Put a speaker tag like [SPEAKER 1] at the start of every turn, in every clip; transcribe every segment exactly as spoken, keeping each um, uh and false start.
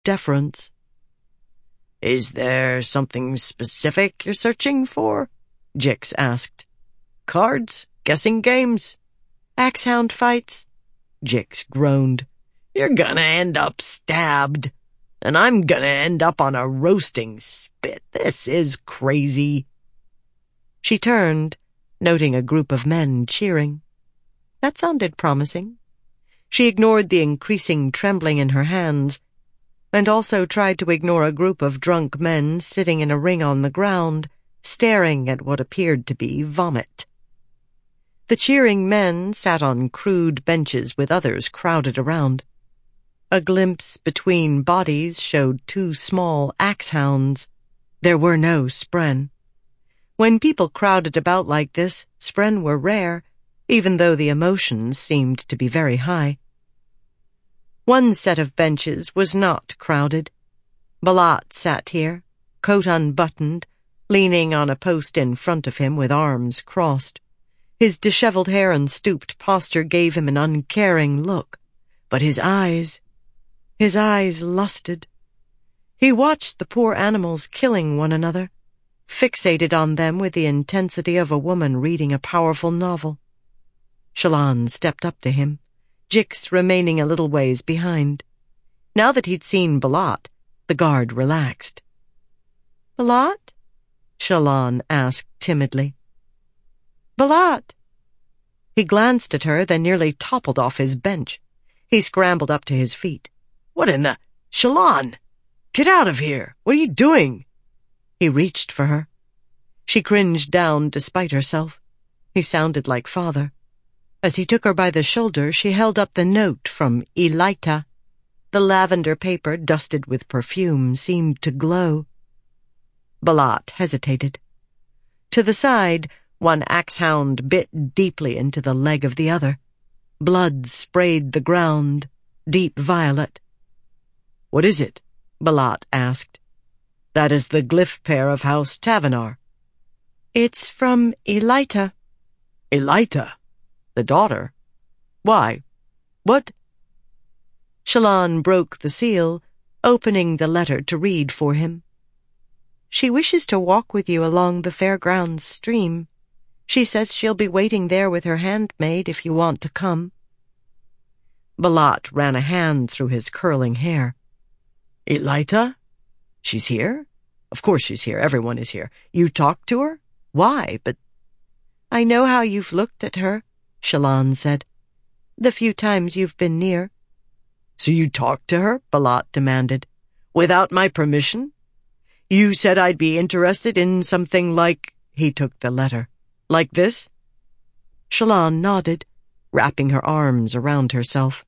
[SPEAKER 1] deference. "Is there something specific you're searching for?" Jix asked. "Cards? Guessing games? Axehound fights?" Jix groaned. "You're gonna end up stabbed, and I'm gonna end up on a roasting spit. This is crazy." She turned, noting a group of men cheering. That sounded promising. She ignored the increasing trembling in her hands, and also tried to ignore a group of drunk men sitting in a ring on the ground, staring at what appeared to be vomit. The cheering men sat on crude benches with others crowded around. A glimpse between bodies showed two small axehounds. There were no spren. When people crowded about like this, spren were rare, even though the emotions seemed to be very high. One set of benches was not crowded. Balat sat here, coat unbuttoned, leaning on a post in front of him with arms crossed. His disheveled hair and stooped posture gave him an uncaring look, but his eyes, his eyes lusted. He watched the poor animals killing one another, fixated on them with the intensity of a woman reading a powerful novel. Shallan stepped up to him, Jix remaining a little ways behind. Now that he'd seen Balat, the guard relaxed. "Balat?" Shallan asked timidly. "Balat!" He glanced at her, then nearly toppled off his bench. He scrambled up to his feet. "What in the... Shallan! Get out of here! What are you doing?" He reached for her. She cringed down despite herself. He sounded like father. As he took her by the shoulder, she held up the note from Elaita. The lavender paper, dusted with perfume, seemed to glow. Balat hesitated. To the side, one axehound bit deeply into the leg of the other. Blood sprayed the ground, deep violet. "What is it?" Balat asked. "That is the glyph pair of House Tavenar." "It's from Elaita." "Elaita? The daughter? Why? What?" Shallan broke the seal, opening the letter to read for him. "She wishes to walk with you along the fairgrounds stream. She says she'll be waiting there with her handmaid if you want to come." Balat ran a hand through his curling hair. "Elaita? She's here? Of course she's here. Everyone is here. You talked to her? Why? But—" "I know how you've looked at her," Shallan said. "The few times you've been near." "So you talked to her?" Balat demanded. "Without my permission? You said I'd be interested in something like—" He took the letter. "Like this?" Shallan nodded, wrapping her arms around herself.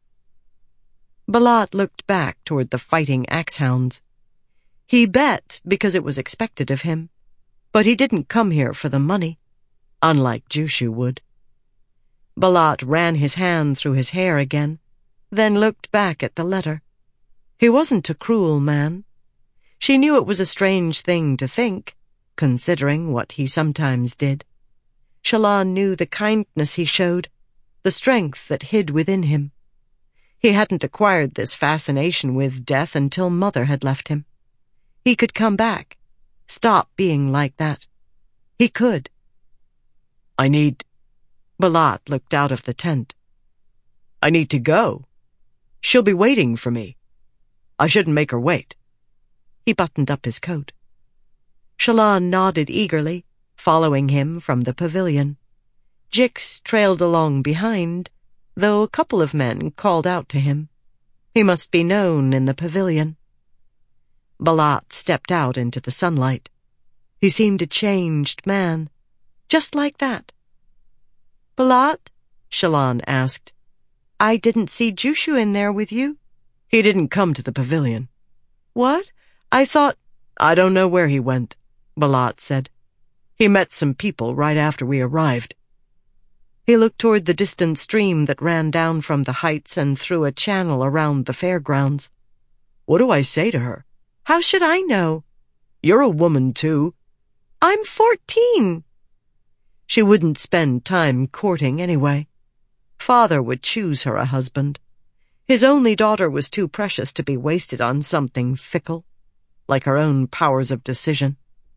[SPEAKER 1] Balat looked back toward the fighting axehounds. He bet because it was expected of him, but he didn't come here for the money, unlike Jushu would. Balat ran his hand through his hair again, then looked back at the letter. He wasn't a cruel man. She knew it was a strange thing to think, considering what he sometimes did. Shallan knew the kindness he showed, the strength that hid within him. He hadn't acquired this fascination with death until Mother had left him. He could come back, stop being like that. He could. "I need..." Balat looked out of the tent. "I need to go. She'll be waiting for me. I shouldn't make her wait." He buttoned up his coat. Shallan nodded eagerly, following him from the pavilion. Jix trailed along behind, though a couple of men called out to him. He must be known in the pavilion. Balat stepped out into the sunlight. He seemed a changed man, just like that. "Balat?" Shallan asked. "I didn't see Jushu in there with you." "He didn't come to the pavilion." "What? I thought—" "I don't know where he went," Balat said. "He met some people right after we arrived." He looked toward the distant stream that ran down from the heights and through a channel around the fairgrounds. "What do I say to her?" "How should I know?" "You're a woman, too." "I'm fourteen." She wouldn't spend time courting anyway. Father would choose her a husband. His only daughter was too precious to be wasted on something fickle, like her own powers of decision.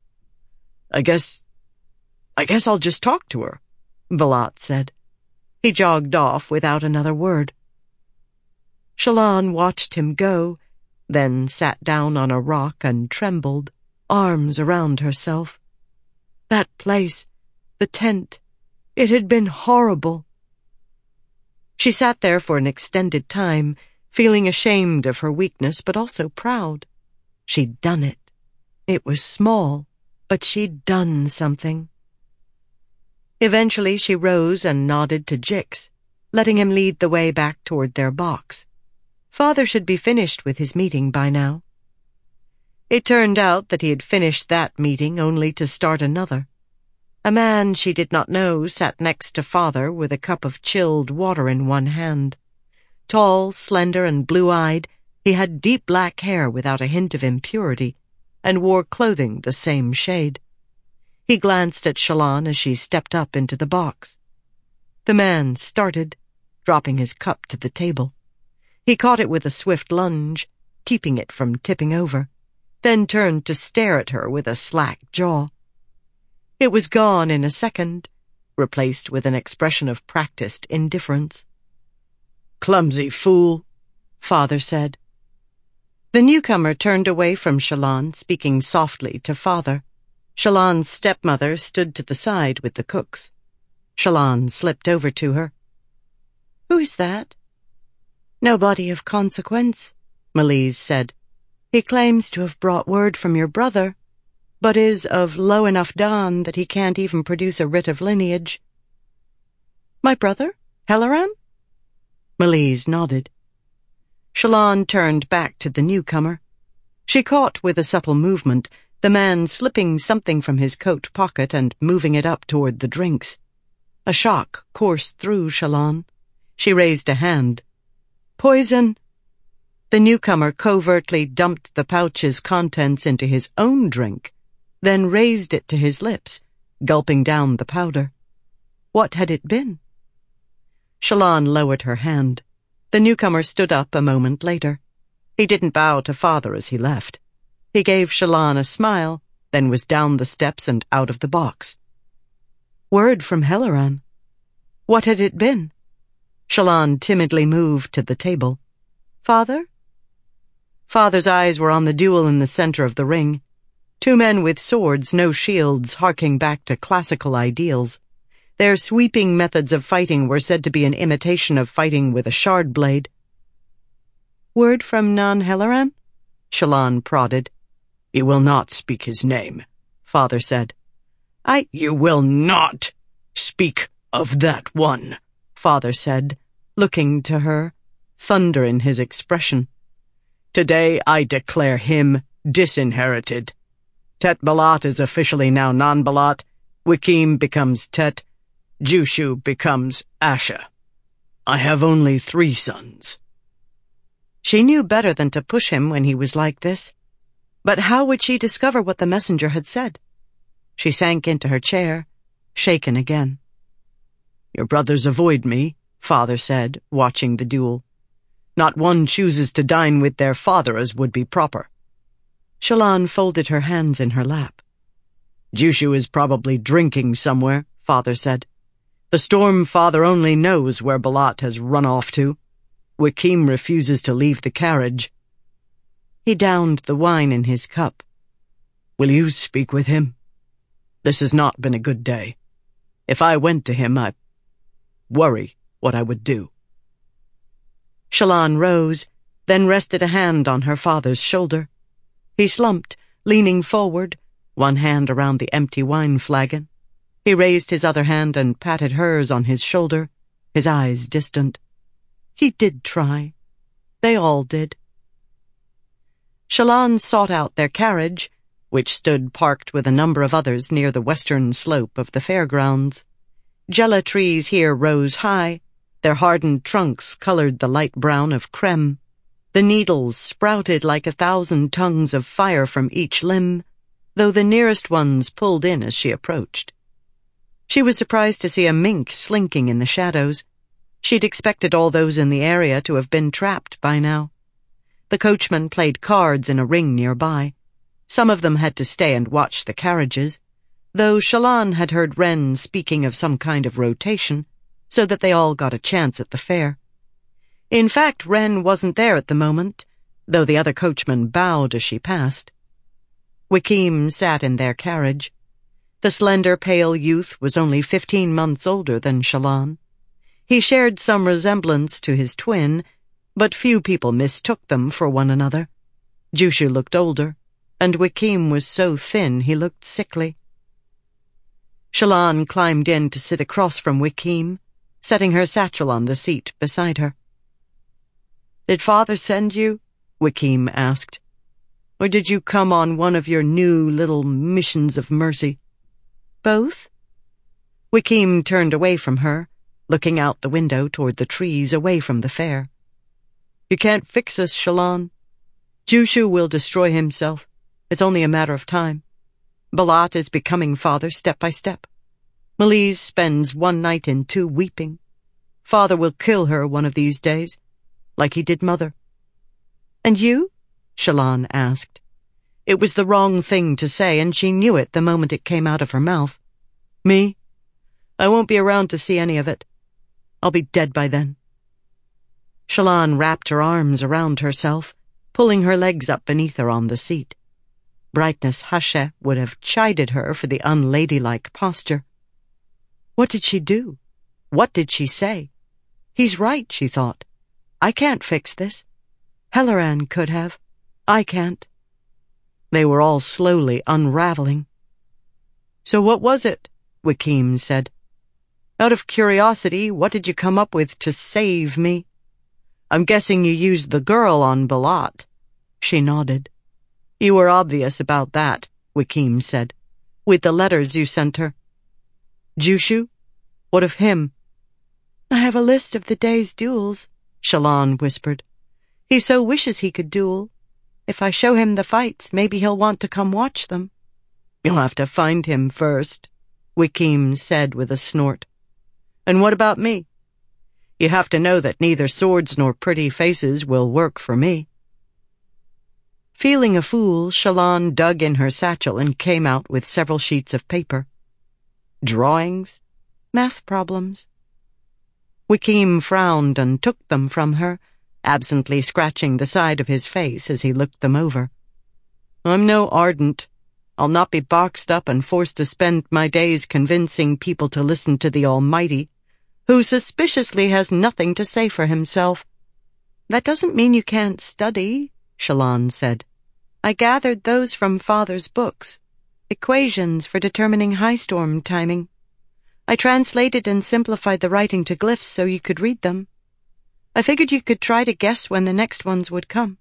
[SPEAKER 1] I guess, I guess I'll just talk to her, Velat said. He jogged off without another word. Shallan watched him go, then sat down on a rock and trembled, arms around herself. That place, the tent, it had been horrible. She sat there for an extended time, feeling ashamed of her weakness, but also proud. She'd done it. It was small, but she'd done something. Eventually she rose and nodded to Jix, letting him lead the way back toward their box. Father should be finished with his meeting by now. It turned out that he had finished that meeting only to start another. A man she did not know sat next to Father with a cup of chilled water in one hand. Tall, slender, and blue-eyed, he had deep black hair without a hint of impurity, and wore clothing the same shade. He glanced at Shallan as she stepped up into the box. The man started, dropping his cup to the table. He caught it with a swift lunge, keeping it from tipping over, then turned to stare at her with a slack jaw. It was gone in a second, replaced with an expression of practiced indifference. "Clumsy fool," Father said. The newcomer turned away from Shallan, speaking softly to Father. Shallan's stepmother stood to the side with the cooks. Shallan slipped over to her. "Who is that?" "Nobody of consequence," Melise said. "He claims to have brought word from your brother, but is of low enough dan that he can't even produce a writ of lineage." "My brother? Helleran?" Melise nodded. Shallan turned back to the newcomer. She caught with a supple movement the man slipping something from his coat pocket and moving it up toward the drinks. A shock coursed through Shallan. She raised a hand. "Poison!" The newcomer covertly dumped the pouch's contents into his own drink, then raised it to his lips, gulping down the powder. What had it been? Shallan lowered her hand. The newcomer stood up a moment later. He didn't bow to Father as he left. He gave Shallan a smile, then was down the steps and out of the box. Word from Helleran. What had it been? Shallan timidly moved to the table. "Father?" Father's eyes were on the duel in the center of the ring. Two men with swords, no shields, harking back to classical ideals. Their sweeping methods of fighting were said to be an imitation of fighting with a shard blade. "Word from Nan Helleran?" Shallan prodded. "You will not speak his name," Father said. I... "You will not speak of that one," Father said, looking to her, thunder in his expression. "Today I declare him disinherited. Tet Balat is officially now non-Balat, Wikim becomes Tet, Jushu becomes Asha. I have only three sons." She knew better than to push him when he was like this. But how would she discover what the messenger had said? She sank into her chair, shaken again. "Your brothers avoid me," Father said, watching the duel. "Not one chooses to dine with their father as would be proper." Shallan folded her hands in her lap. "Jushu is probably drinking somewhere," Father said. "The Storm Father only knows where Balat has run off to. Wikim refuses to leave the carriage." He downed the wine in his cup. "Will you speak with him? This has not been a good day. If I went to him, I worry what I would do." Shallan rose, then rested a hand on her father's shoulder. He slumped, leaning forward, one hand around the empty wine flagon. He raised his other hand and patted hers on his shoulder, his eyes distant. He did try. They all did. Shallan sought out their carriage, which stood parked with a number of others near the western slope of the fairgrounds. Jella trees here rose high. Their hardened trunks colored the light brown of creme. The needles sprouted like a thousand tongues of fire from each limb, though the nearest ones pulled in as she approached. She was surprised to see a mink slinking in the shadows. She'd expected all those in the area to have been trapped by now. The coachman played cards in a ring nearby. Some of them had to stay and watch the carriages, though Shallan had heard Wren speaking of some kind of rotation, so that they all got a chance at the fair. In fact, Wren wasn't there at the moment, though the other coachman bowed as she passed. Wikim sat in their carriage. The slender, pale youth was only fifteen months older than Shallan. He shared some resemblance to his twin, but few people mistook them for one another. Jushu looked older, and Wikim was so thin he looked sickly. Shallan climbed in to sit across from Wikim, setting her satchel on the seat beside her. "Did Father send you?" Wikim asked. "Or did you come on one of your new little missions of mercy?" "Both." Wikim turned away from her, looking out the window toward the trees away from the fair. "You can't fix us, Shallan. Jushu will destroy himself. It's only a matter of time. Balat is becoming father step by step. Maliz spends one night in two weeping. Father will kill her one of these days, like he did Mother." "And you?" Shallan asked. It was the wrong thing to say, and she knew it the moment it came out of her mouth. "Me? I won't be around to see any of it. I'll be dead by then." Shallan wrapped her arms around herself, pulling her legs up beneath her on the seat. Brightness Hashe would have chided her for the unladylike posture. What did she do? What did she say? He's right, she thought. I can't fix this. Helleran could have. I can't. They were all slowly unraveling. "So what was it?" Wikim said. "Out of curiosity, what did you come up with to save me? I'm guessing you used the girl on Balat." She nodded. "You were obvious about that," Wikim said, "with the letters you sent her. Jushu? What of him?" "I have a list of the day's duels," Shallan whispered. "He so wishes he could duel. If I show him the fights, maybe he'll want to come watch them." "You'll have to find him first," Wikim said with a snort. "And what about me? You have to know that neither swords nor pretty faces will work for me." Feeling a fool, Shallan dug in her satchel and came out with several sheets of paper. Drawings? Math problems. Wikim frowned and took them from her, absently scratching the side of his face as he looked them over. "I'm no ardent. I'll not be boxed up and forced to spend my days convincing people to listen to the Almighty, who suspiciously has nothing to say for himself." "That doesn't mean you can't study," Shallan said. "I gathered those from Father's books, equations for determining high storm timing. I translated and simplified the writing to glyphs so you could read them. I figured you could try to guess when the next ones would come."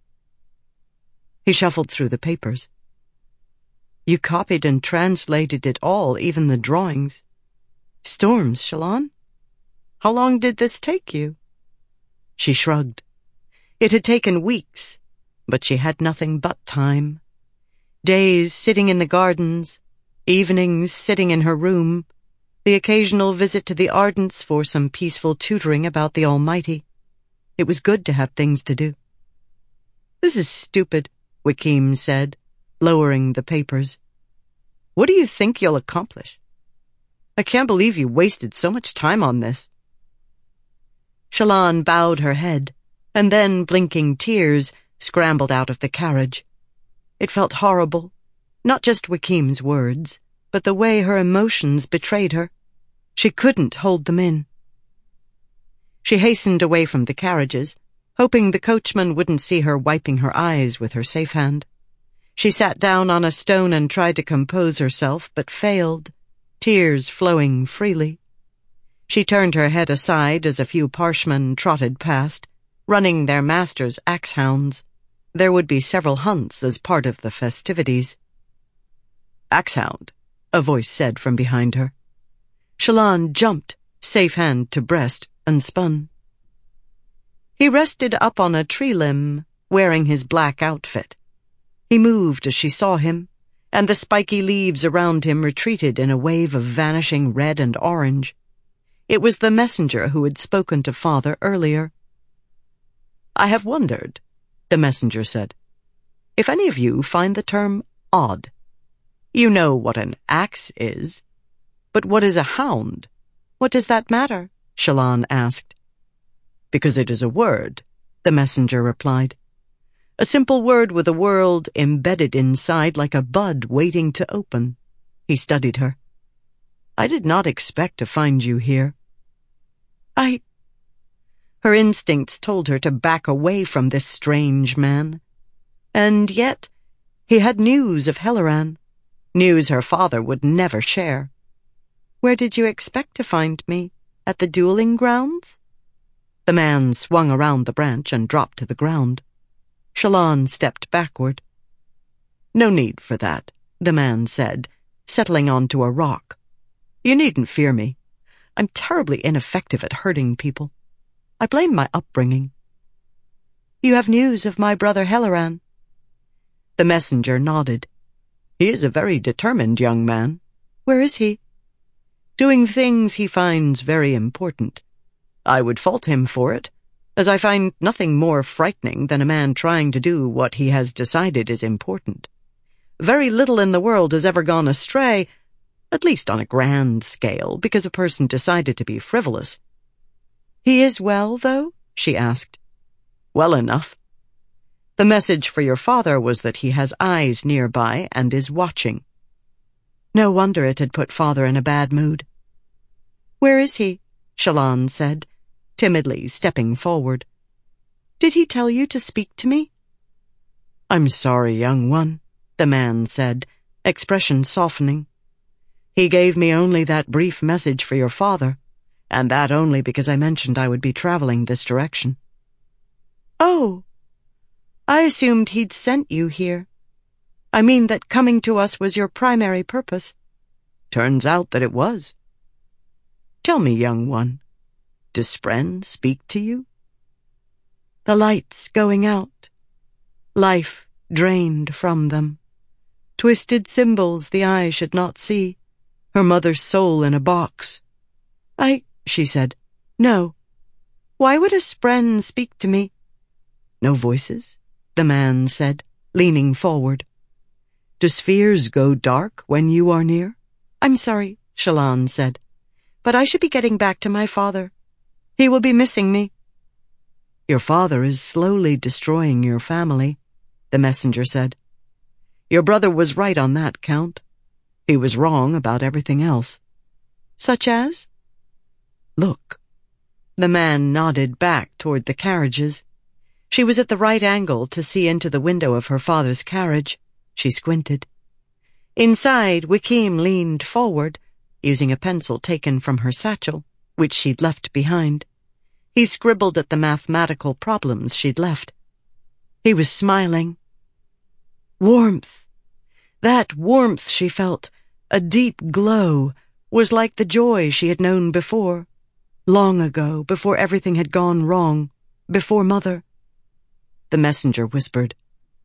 [SPEAKER 1] He shuffled through the papers. "You copied and translated it all, even the drawings. Storms, Shallan? How long did this take you?" She shrugged. It had taken weeks, but she had nothing but time. Days sitting in the gardens, evenings sitting in her room, the occasional visit to the Ardents for some peaceful tutoring about the Almighty. It was good to have things to do. "This is stupid," Wikim said, lowering the papers. "What do you think you'll accomplish? I can't believe you wasted so much time on this." Shallan bowed her head, and then, blinking tears, scrambled out of the carriage. It felt horrible, not just Wikim's words, but the way her emotions betrayed her. She couldn't hold them in. She hastened away from the carriages, hoping the coachman wouldn't see her wiping her eyes with her safe hand. She sat down on a stone and tried to compose herself, but failed, tears flowing freely. She turned her head aside as a few parshmen trotted past, running their masters' axe-hounds. There would be several hunts as part of the festivities. "Axe-hound," a voice said from behind her. Shallan jumped, safe hand to breast, and spun. He rested up on a tree limb, wearing his black outfit. He moved as she saw him, and the spiky leaves around him retreated in a wave of vanishing red and orange. It was the messenger who had spoken to father earlier. "I have wondered," the messenger said, "if any of you find the term odd. You know what an axe is. But what is a hound?" "What does that matter?" Shallan asked. "Because it is a word," the messenger replied. "A simple word with a world embedded inside like a bud waiting to open." He studied her. "I did not expect to find you here." I... Her instincts told her to back away from this strange man. And yet, he had news of Helleran, news her father would never share. "Where did you expect to find me? At the dueling grounds?" The man swung around the branch and dropped to the ground. Shallan stepped backward. "No need for that," the man said, settling onto a rock. "You needn't fear me. I'm terribly ineffective at hurting people. I blame my upbringing." "You have news of my brother Helleran?" The messenger nodded. "He is a very determined young man." "Where is he?" "Doing things he finds very important. I would fault him for it, as I find nothing more frightening than a man trying to do what he has decided is important. Very little in the world has ever gone astray, at least on a grand scale, because a person decided to be frivolous." "He is well, though?" she asked. "Well enough. The message for your father was that he has eyes nearby and is watching." No wonder it had put father in a bad mood. "Where is he?" Shallan said, timidly stepping forward. "Did he tell you to speak to me?" "I'm sorry, young one," the man said, expression softening. "He gave me only that brief message for your father, and that only because I mentioned I would be traveling this direction." "Oh, I assumed he'd sent you here. I mean that coming to us was your primary purpose." "Turns out that it was. Tell me, young one, does Spren speak to you?" "The lights going out. Life drained from them. Twisted symbols the eye should not see. Her mother's soul in a box." I, she said, "No. Why would a Spren speak to me?" "No voices?" the man said, leaning forward. "Do spheres go dark when you are near?" "I'm sorry," Shallan said, "but I should be getting back to my father. He will be missing me." "Your father is slowly destroying your family," the messenger said. "Your brother was right on that count. He was wrong about everything else." "Such as?" "Look." The man nodded back toward the carriages. She was at the right angle to see into the window of her father's carriage. She squinted. Inside, Wikim leaned forward, using a pencil taken from her satchel, which she'd left behind. He scribbled at the mathematical problems she'd left. He was smiling. Warmth. That warmth she felt, a deep glow, was like the joy she had known before, long ago, before everything had gone wrong, before Mother. The messenger whispered.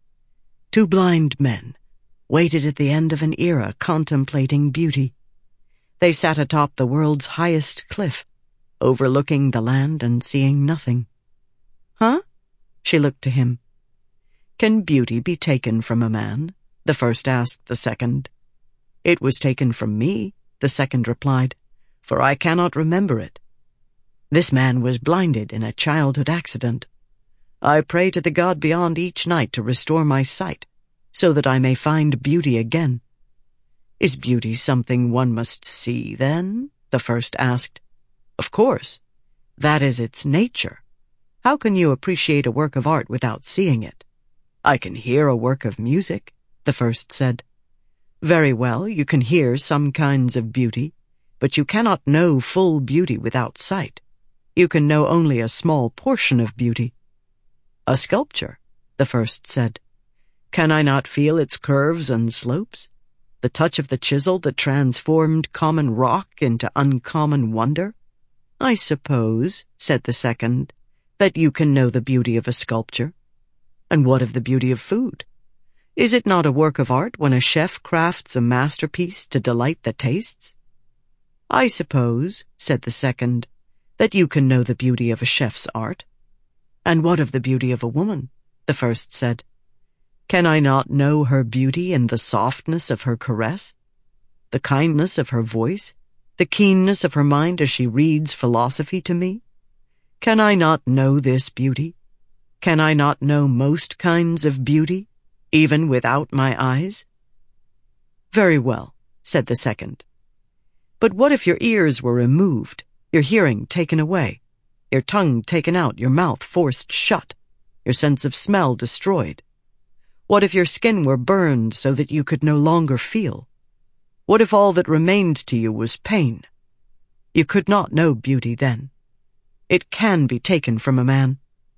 [SPEAKER 1] Two blind men waited at the end of an era contemplating beauty. They sat atop the world's highest cliff, overlooking the land and seeing nothing. Huh? She looked to him. Can beauty be taken from a man? The first asked the second. It was taken from me, the second replied, for I cannot remember it. This man was blinded in a childhood accident. I pray to the God beyond each night to restore my sight, so that I may find beauty again. Is beauty something one must see, then? The first asked. Of course. That is its nature. How can you appreciate a work of art without seeing it? I can hear a work of music, the first said. Very well, you can hear some kinds of beauty, but you cannot know full beauty without sight. You can know only a small portion of beauty. A sculpture, the first said. Can I not feel its curves and slopes? The touch of the chisel that transformed common rock into uncommon wonder? I suppose, said the second, that you can know the beauty of a sculpture. And what of the beauty of food? Is it not a work of art when a chef crafts a masterpiece to delight the tastes? I suppose, said the second, that you can know the beauty of a chef's art. And what of the beauty of a woman? The first said. Can I not know her beauty in the softness of her caress, the kindness of her voice, the keenness of her mind as she reads philosophy to me? Can I not know this beauty? Can I not know most kinds of beauty, even without my eyes? Very well, said the second. But what if your ears were removed, your hearing taken away, your tongue taken out, your mouth forced shut, your sense of smell destroyed? What if your skin were burned so that you could no longer feel? What if all that remained to you was pain? You could not know beauty then. It can be taken from a man.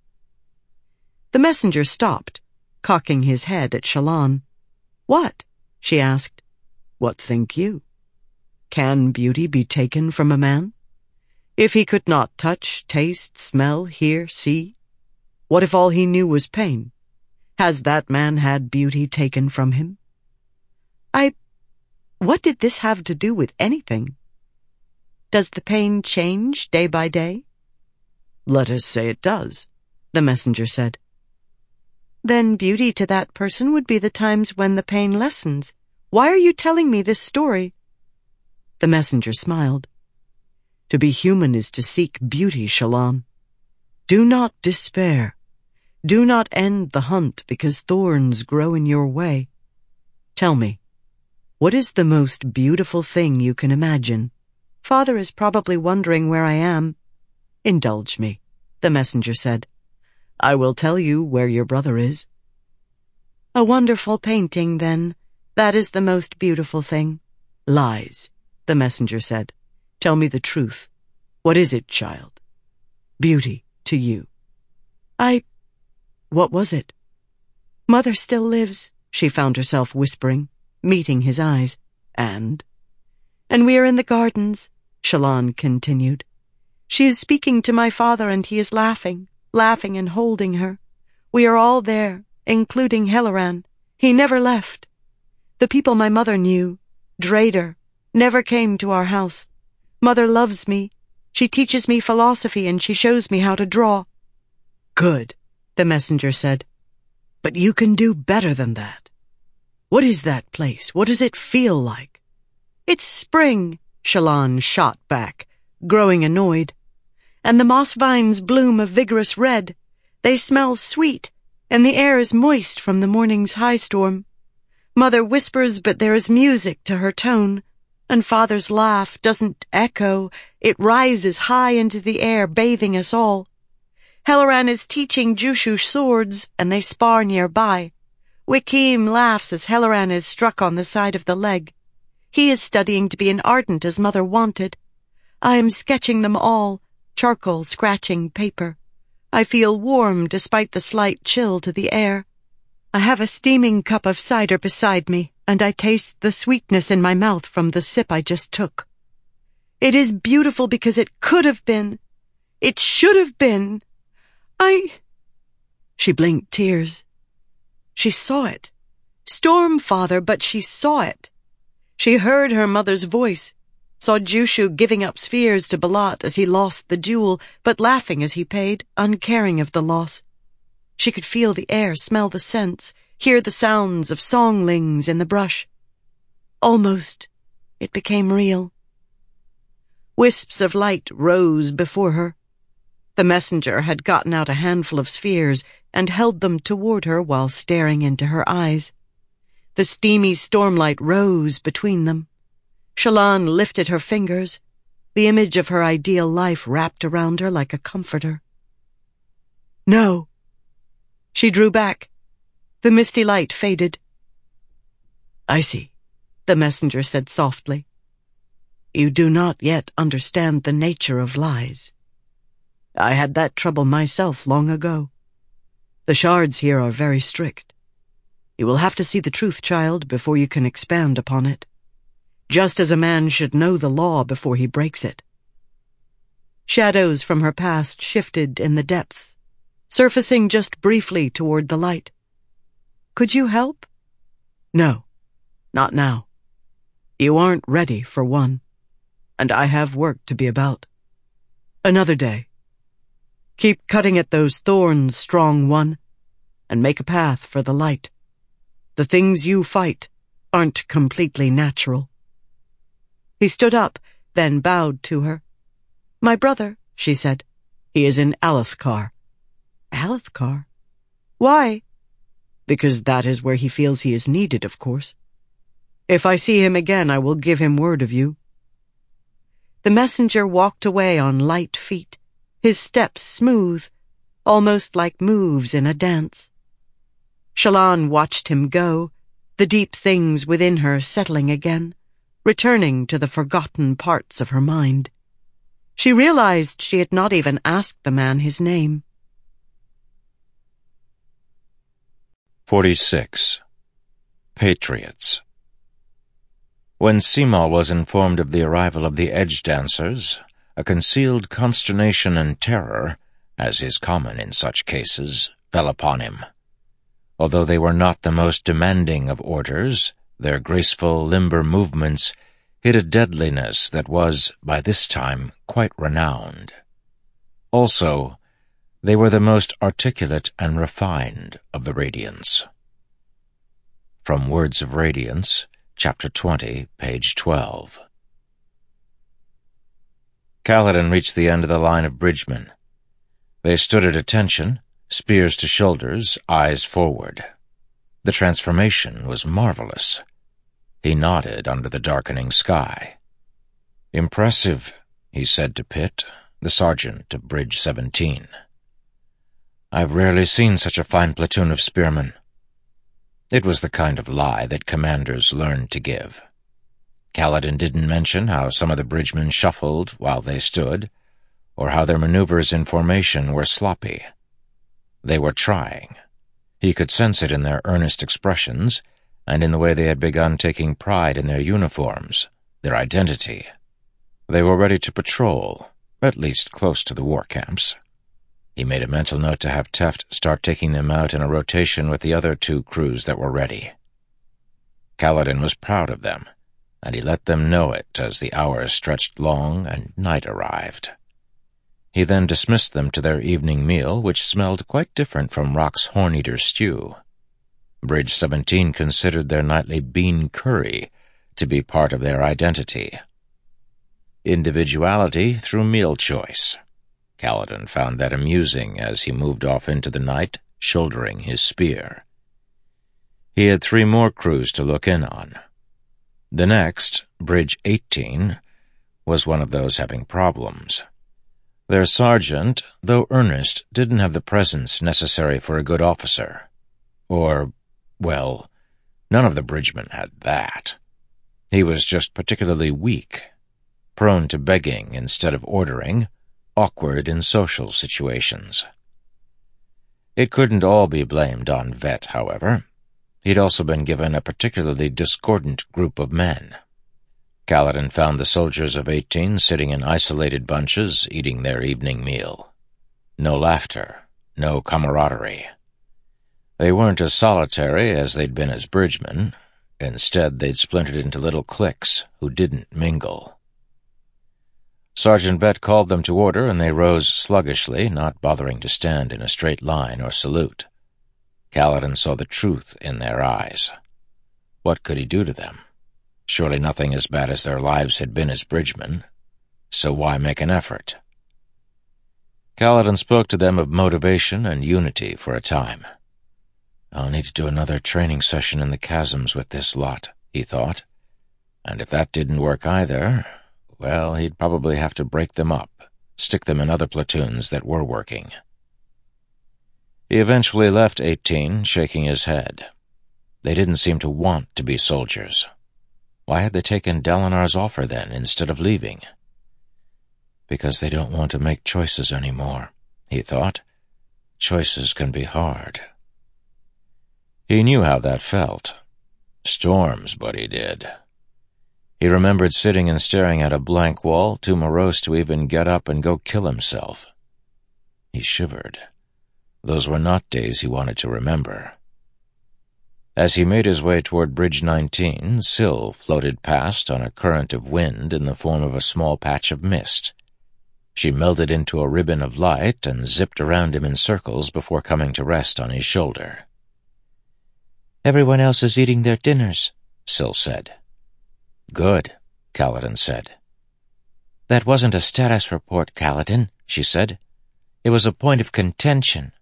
[SPEAKER 1] The messenger stopped, cocking his head at Shallan. What? She asked. What think you? Can beauty be taken from a man? If he could not touch, taste, smell, hear, see? What if all he knew was pain? Has that man had beauty taken from him? I... What did this have to do with anything? Does the pain change day by day? Let us say it does, the messenger said. Then beauty to that person would be the times when the pain lessens. Why are you telling me this story? The messenger smiled. To be human is to seek beauty, Shallan. Do not despair. Do not end the hunt because thorns grow in your way. Tell me, what is the most beautiful thing you can imagine? Father is probably wondering where I am. Indulge me, the messenger said. I will tell you where your brother is. A wonderful painting, then. That is the most beautiful thing. Lies, the messenger said. Tell me the truth. What is it, child? Beauty to you. I... What was it? Mother still lives, she found herself whispering, meeting his eyes. And? And we are in the gardens, Shallan continued. She is speaking to my father and he is laughing, laughing and holding her. We are all there, including Helleran. He never left. The people my mother knew, Drader, never came to our house. Mother loves me. She teaches me philosophy and she shows me how to draw. Good, the messenger said. But you can do better than that. What is that place? What does it feel like? It's spring, Shallan shot back, growing annoyed. And the moss vines bloom a vigorous red. They smell sweet, and the air is moist from the morning's high storm. Mother whispers, but there is music to her tone, and Father's laugh doesn't echo. It rises high into the air, bathing us all. Helleran is teaching Jushu swords, and they spar nearby. Wickhiem laughs as Helleran is struck on the side of the leg. He is studying to be an ardent as Mother wanted. I am sketching them all, charcoal scratching paper. I feel warm despite the slight chill to the air. I have a steaming cup of cider beside me, and I taste the sweetness in my mouth from the sip I just took. It is beautiful because it could have been. It should have been. I... She blinked tears. She saw it. Storm, Father, but she saw it. She heard her mother's voice, saw Jushu giving up spheres to Balat as he lost the jewel, but laughing as he paid, uncaring of the loss. She could feel the air, smell the scents, hear the sounds of songlings in the brush. Almost, it became real. Wisps of light rose before her. The messenger had gotten out a handful of spheres and held them toward her while staring into her eyes. The steamy stormlight rose between them. Shallan lifted her fingers, the image of her ideal life wrapped around her like a comforter. No. She drew back. The misty light faded. I see, the messenger said softly. You do not yet understand the nature of lies. I had that trouble myself long ago. The shards here are very strict. You will have to see the truth, child, before you can expand upon it. Just as a man should know the law before he breaks it. Shadows from her past shifted in the depths, surfacing just briefly toward the light. Could you help? No, not now. You aren't ready, for one. and I have work to be about. Another day. Keep cutting at those thorns, strong one, and make a path for the light. The things you fight aren't completely natural." He stood up, then bowed to her. "My brother," she said. "He is in Alethkar." "Alethkar? Why?" "Because that is where he feels he is needed, of course. If I see him again, I will give him word of you." The messenger walked away on light feet, his steps smooth, almost like moves in a dance. Shallan watched him go, the deep things within her settling again, returning to the forgotten parts of her mind. She realized she had not even asked the man his name.
[SPEAKER 2] forty-six. Patriots. When Simar was informed of the arrival of the Edge Dancers, a concealed consternation and terror, as is common in such cases, fell upon him. Although they were not the most demanding of orders, their graceful, limber movements hid a deadliness that was, by this time, quite renowned. Also, they were the most articulate and refined of the Radiants. From Words of Radiance, Chapter twenty, page twelve. Kaladin reached the end of the line of bridgemen. They stood at attention, spears to shoulders, eyes forward. The transformation was marvelous. He nodded under the darkening sky. "Impressive," he said to Pitt, the sergeant of Bridge seventeen. "I've rarely seen such a fine platoon of spearmen." It was the kind of lie that commanders learned to give. Kaladin didn't mention how some of the bridgemen shuffled while they stood, or how their maneuvers in formation were sloppy. They were trying. He could sense it in their earnest expressions, and in the way they had begun taking pride in their uniforms, their identity. They were ready to patrol, at least close to the war camps. He made a mental note to have Teft start taking them out in a rotation with the other two crews that were ready. Kaladin was proud of them, and he let them know it as the hours stretched long and night arrived. He then dismissed them to their evening meal, which smelled quite different from Rock's Horn-Eater stew. Bridge seventeen considered their nightly bean curry to be part of their identity. Individuality through meal choice. Kaladin found that amusing as he moved off into the night, shouldering his spear. He had three more crews to look in on. The next, Bridge eighteen, was one of those having problems. Their sergeant, though earnest, didn't have the presence necessary for a good officer. Or, well, none of the bridgemen had that. He was just particularly weak, prone to begging instead of ordering, awkward in social situations. It couldn't all be blamed on Vet, however. He'd also been given a particularly discordant group of men. Kaladin found the soldiers of eighteen sitting in isolated bunches, eating their evening meal. No laughter, no camaraderie. They weren't as solitary as they'd been as bridgemen. Instead, they'd splintered into little cliques who didn't mingle. Sergeant Vet called them to order, and they rose sluggishly, not bothering to stand in a straight line or salute. Kaladin saw the truth in their eyes. What could he do to them? Surely nothing as bad as their lives had been as bridgemen, so why make an effort? Kaladin spoke to them of motivation and unity for a time. "I'll need to do another training session in the chasms with this lot," he thought. And if that didn't work either, well, he'd probably have to break them up, stick them in other platoons that were working. He eventually left eighteen, shaking his head. They didn't seem to want to be soldiers. Why had they taken Dalinar's offer, then, instead of leaving? Because they don't want to make choices anymore, he thought. Choices can be hard. He knew how that felt. Storms, but he did. He remembered sitting and staring at a blank wall, too morose to even get up and go kill himself. He shivered. Those were not days he wanted to remember. As he made his way toward Bridge nineteen, Syl floated past on a current of wind in the form of a small patch of mist. She melted into a ribbon of light and zipped around him in circles before coming to rest on his shoulder.
[SPEAKER 3] "Everyone else is eating their dinners,"
[SPEAKER 2] Syl said. "Good," Kaladin said.
[SPEAKER 3] "That wasn't a status report, Kaladin," she said. "It was a point of contention."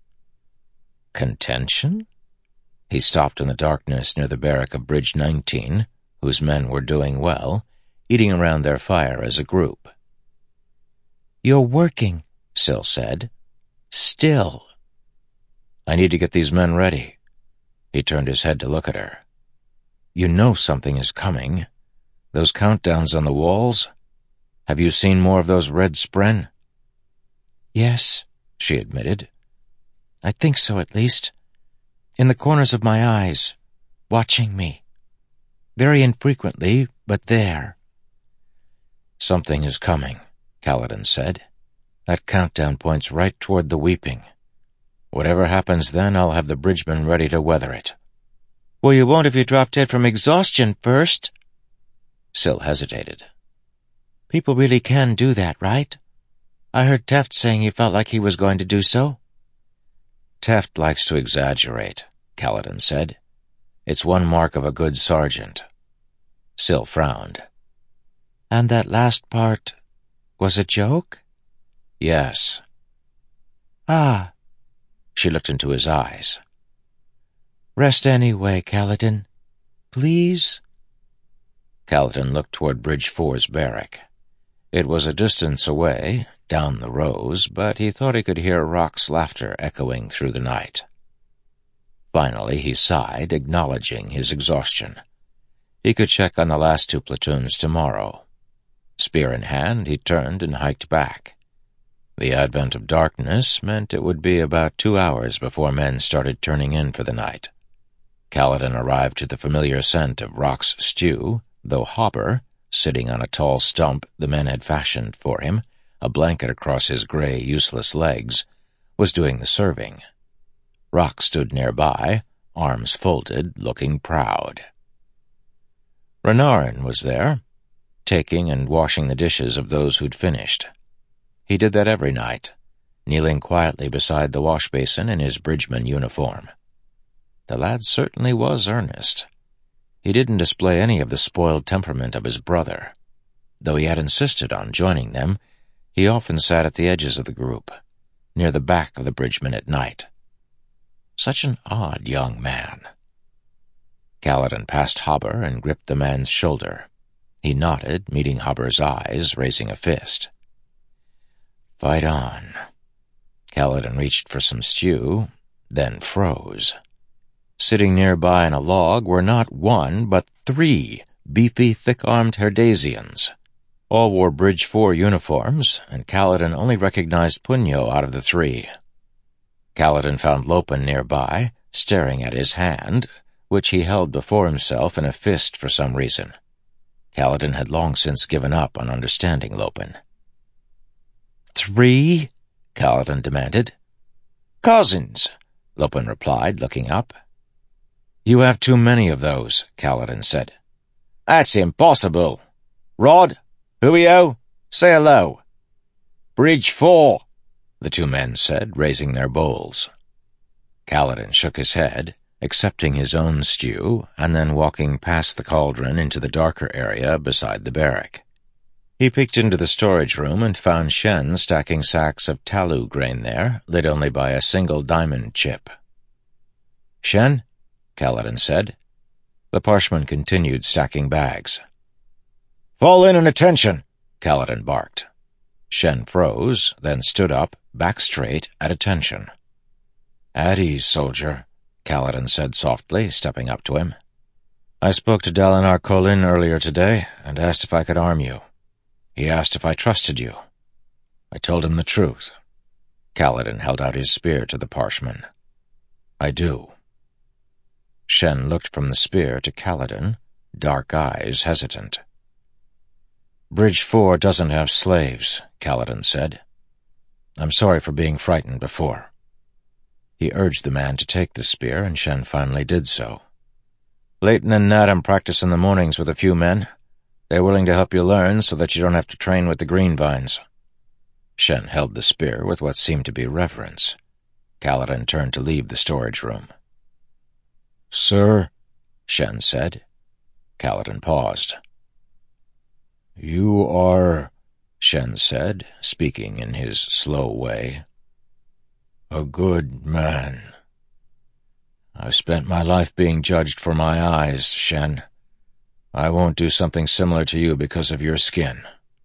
[SPEAKER 2] Contention? He stopped in the darkness near the barrack of Bridge nineteen, whose men were doing well, eating around their fire as a group.
[SPEAKER 3] "You're working,"
[SPEAKER 2] Syl said.
[SPEAKER 3] "Still."
[SPEAKER 2] "I need to get these men ready." He turned his head to look at her. "You know something is coming. Those countdowns on the walls? Have you seen more of those red spren?"
[SPEAKER 3] "Yes,"
[SPEAKER 2] she admitted.
[SPEAKER 3] "I think so, at least. In the corners of my eyes, watching me. Very infrequently, but there."
[SPEAKER 2] "Something is coming," Kaladin said. "That countdown points right toward the weeping. Whatever happens then, I'll have the bridgemen ready to weather it."
[SPEAKER 3] "Well, you won't if you drop dead from exhaustion first."
[SPEAKER 2] Syl hesitated.
[SPEAKER 3] "People really can do that, right? I heard Teft saying he felt like he was going to do so."
[SPEAKER 2] "Teft likes to exaggerate," Kaladin said. "It's one mark of a good sergeant." Syl frowned.
[SPEAKER 3] "And that last part was a joke?"
[SPEAKER 2] "Yes."
[SPEAKER 3] "Ah."
[SPEAKER 2] She looked into his eyes.
[SPEAKER 3] "Rest anyway, Kaladin. Please?"
[SPEAKER 2] Kaladin looked toward Bridge four's barrack. It was a distance away, down the rows, but he thought he could hear Rock's laughter echoing through the night. Finally he sighed, acknowledging his exhaustion. He could check on the last two platoons tomorrow. Spear in hand, he turned and hiked back. The advent of darkness meant it would be about two hours before men started turning in for the night. Kaladin arrived to the familiar scent of Rock's stew, though Hopper, sitting on a tall stump the men had fashioned for him, a blanket across his gray, useless legs, was doing the serving. Rock stood nearby, arms folded, looking proud. Renarin was there, taking and washing the dishes of those who'd finished. He did that every night, kneeling quietly beside the wash basin in his bridgeman uniform. The lad certainly was earnest. He didn't display any of the spoiled temperament of his brother. Though he had insisted on joining them, he often sat at the edges of the group, near the back of the bridgemen at night. Such an odd young man. Kaladin passed Hopper and gripped the man's shoulder. He nodded, meeting Hopper's eyes, raising a fist. "Fight on." Kaladin reached for some stew, then froze. Sitting nearby on a log were not one, but three beefy, thick-armed Herdasians. All wore Bridge four uniforms, and Kaladin only recognized Punyo out of the three. Kaladin found Lopen nearby, staring at his hand, which he held before himself in a fist for some reason. Kaladin had long since given up on understanding Lopen.
[SPEAKER 3] "Three?"
[SPEAKER 2] Kaladin demanded.
[SPEAKER 3] "Cousins,"
[SPEAKER 2] Lopen replied, looking up. "You have too many of those," Kaladin said.
[SPEAKER 3] "That's impossible. Rod, Huio, say hello." "Bridge four,"
[SPEAKER 2] the two men said, raising their bowls. Kaladin shook his head, accepting his own stew, and then walking past the cauldron into the darker area beside the barrack. He peeked into the storage room and found Shen stacking sacks of talu grain there, lit only by a single diamond chip. "Shen?" Kaladin said. The Parshman continued stacking bags.
[SPEAKER 3] "Fall in and attention,"
[SPEAKER 2] Kaladin barked. Shen froze, then stood up, back straight, at attention. "At ease, soldier," Kaladin said softly, stepping up to him. "I spoke to Dalinar Kholin earlier today and asked if I could arm you. He asked if I trusted you. I told him the truth." Kaladin held out his spear to the Parshman. "I do." Shen looked from the spear to Kaladin, dark eyes hesitant. "Bridge four doesn't have slaves," Kaladin said. "I'm sorry for being frightened before." He urged the man to take the spear, and Shen finally did so. Leighton and Nadam practice in the mornings with a few men. They're willing to help you learn so that you don't have to train with the Greenvines." Shen held the spear with what seemed to be reverence. Kaladin turned to leave the storage room. "Sir," Shen said. Kaladin paused. "You are," Shen said, speaking in his slow way, "a good man. I've spent my life being judged for my eyes, Shen. I won't do something similar to you because of your skin."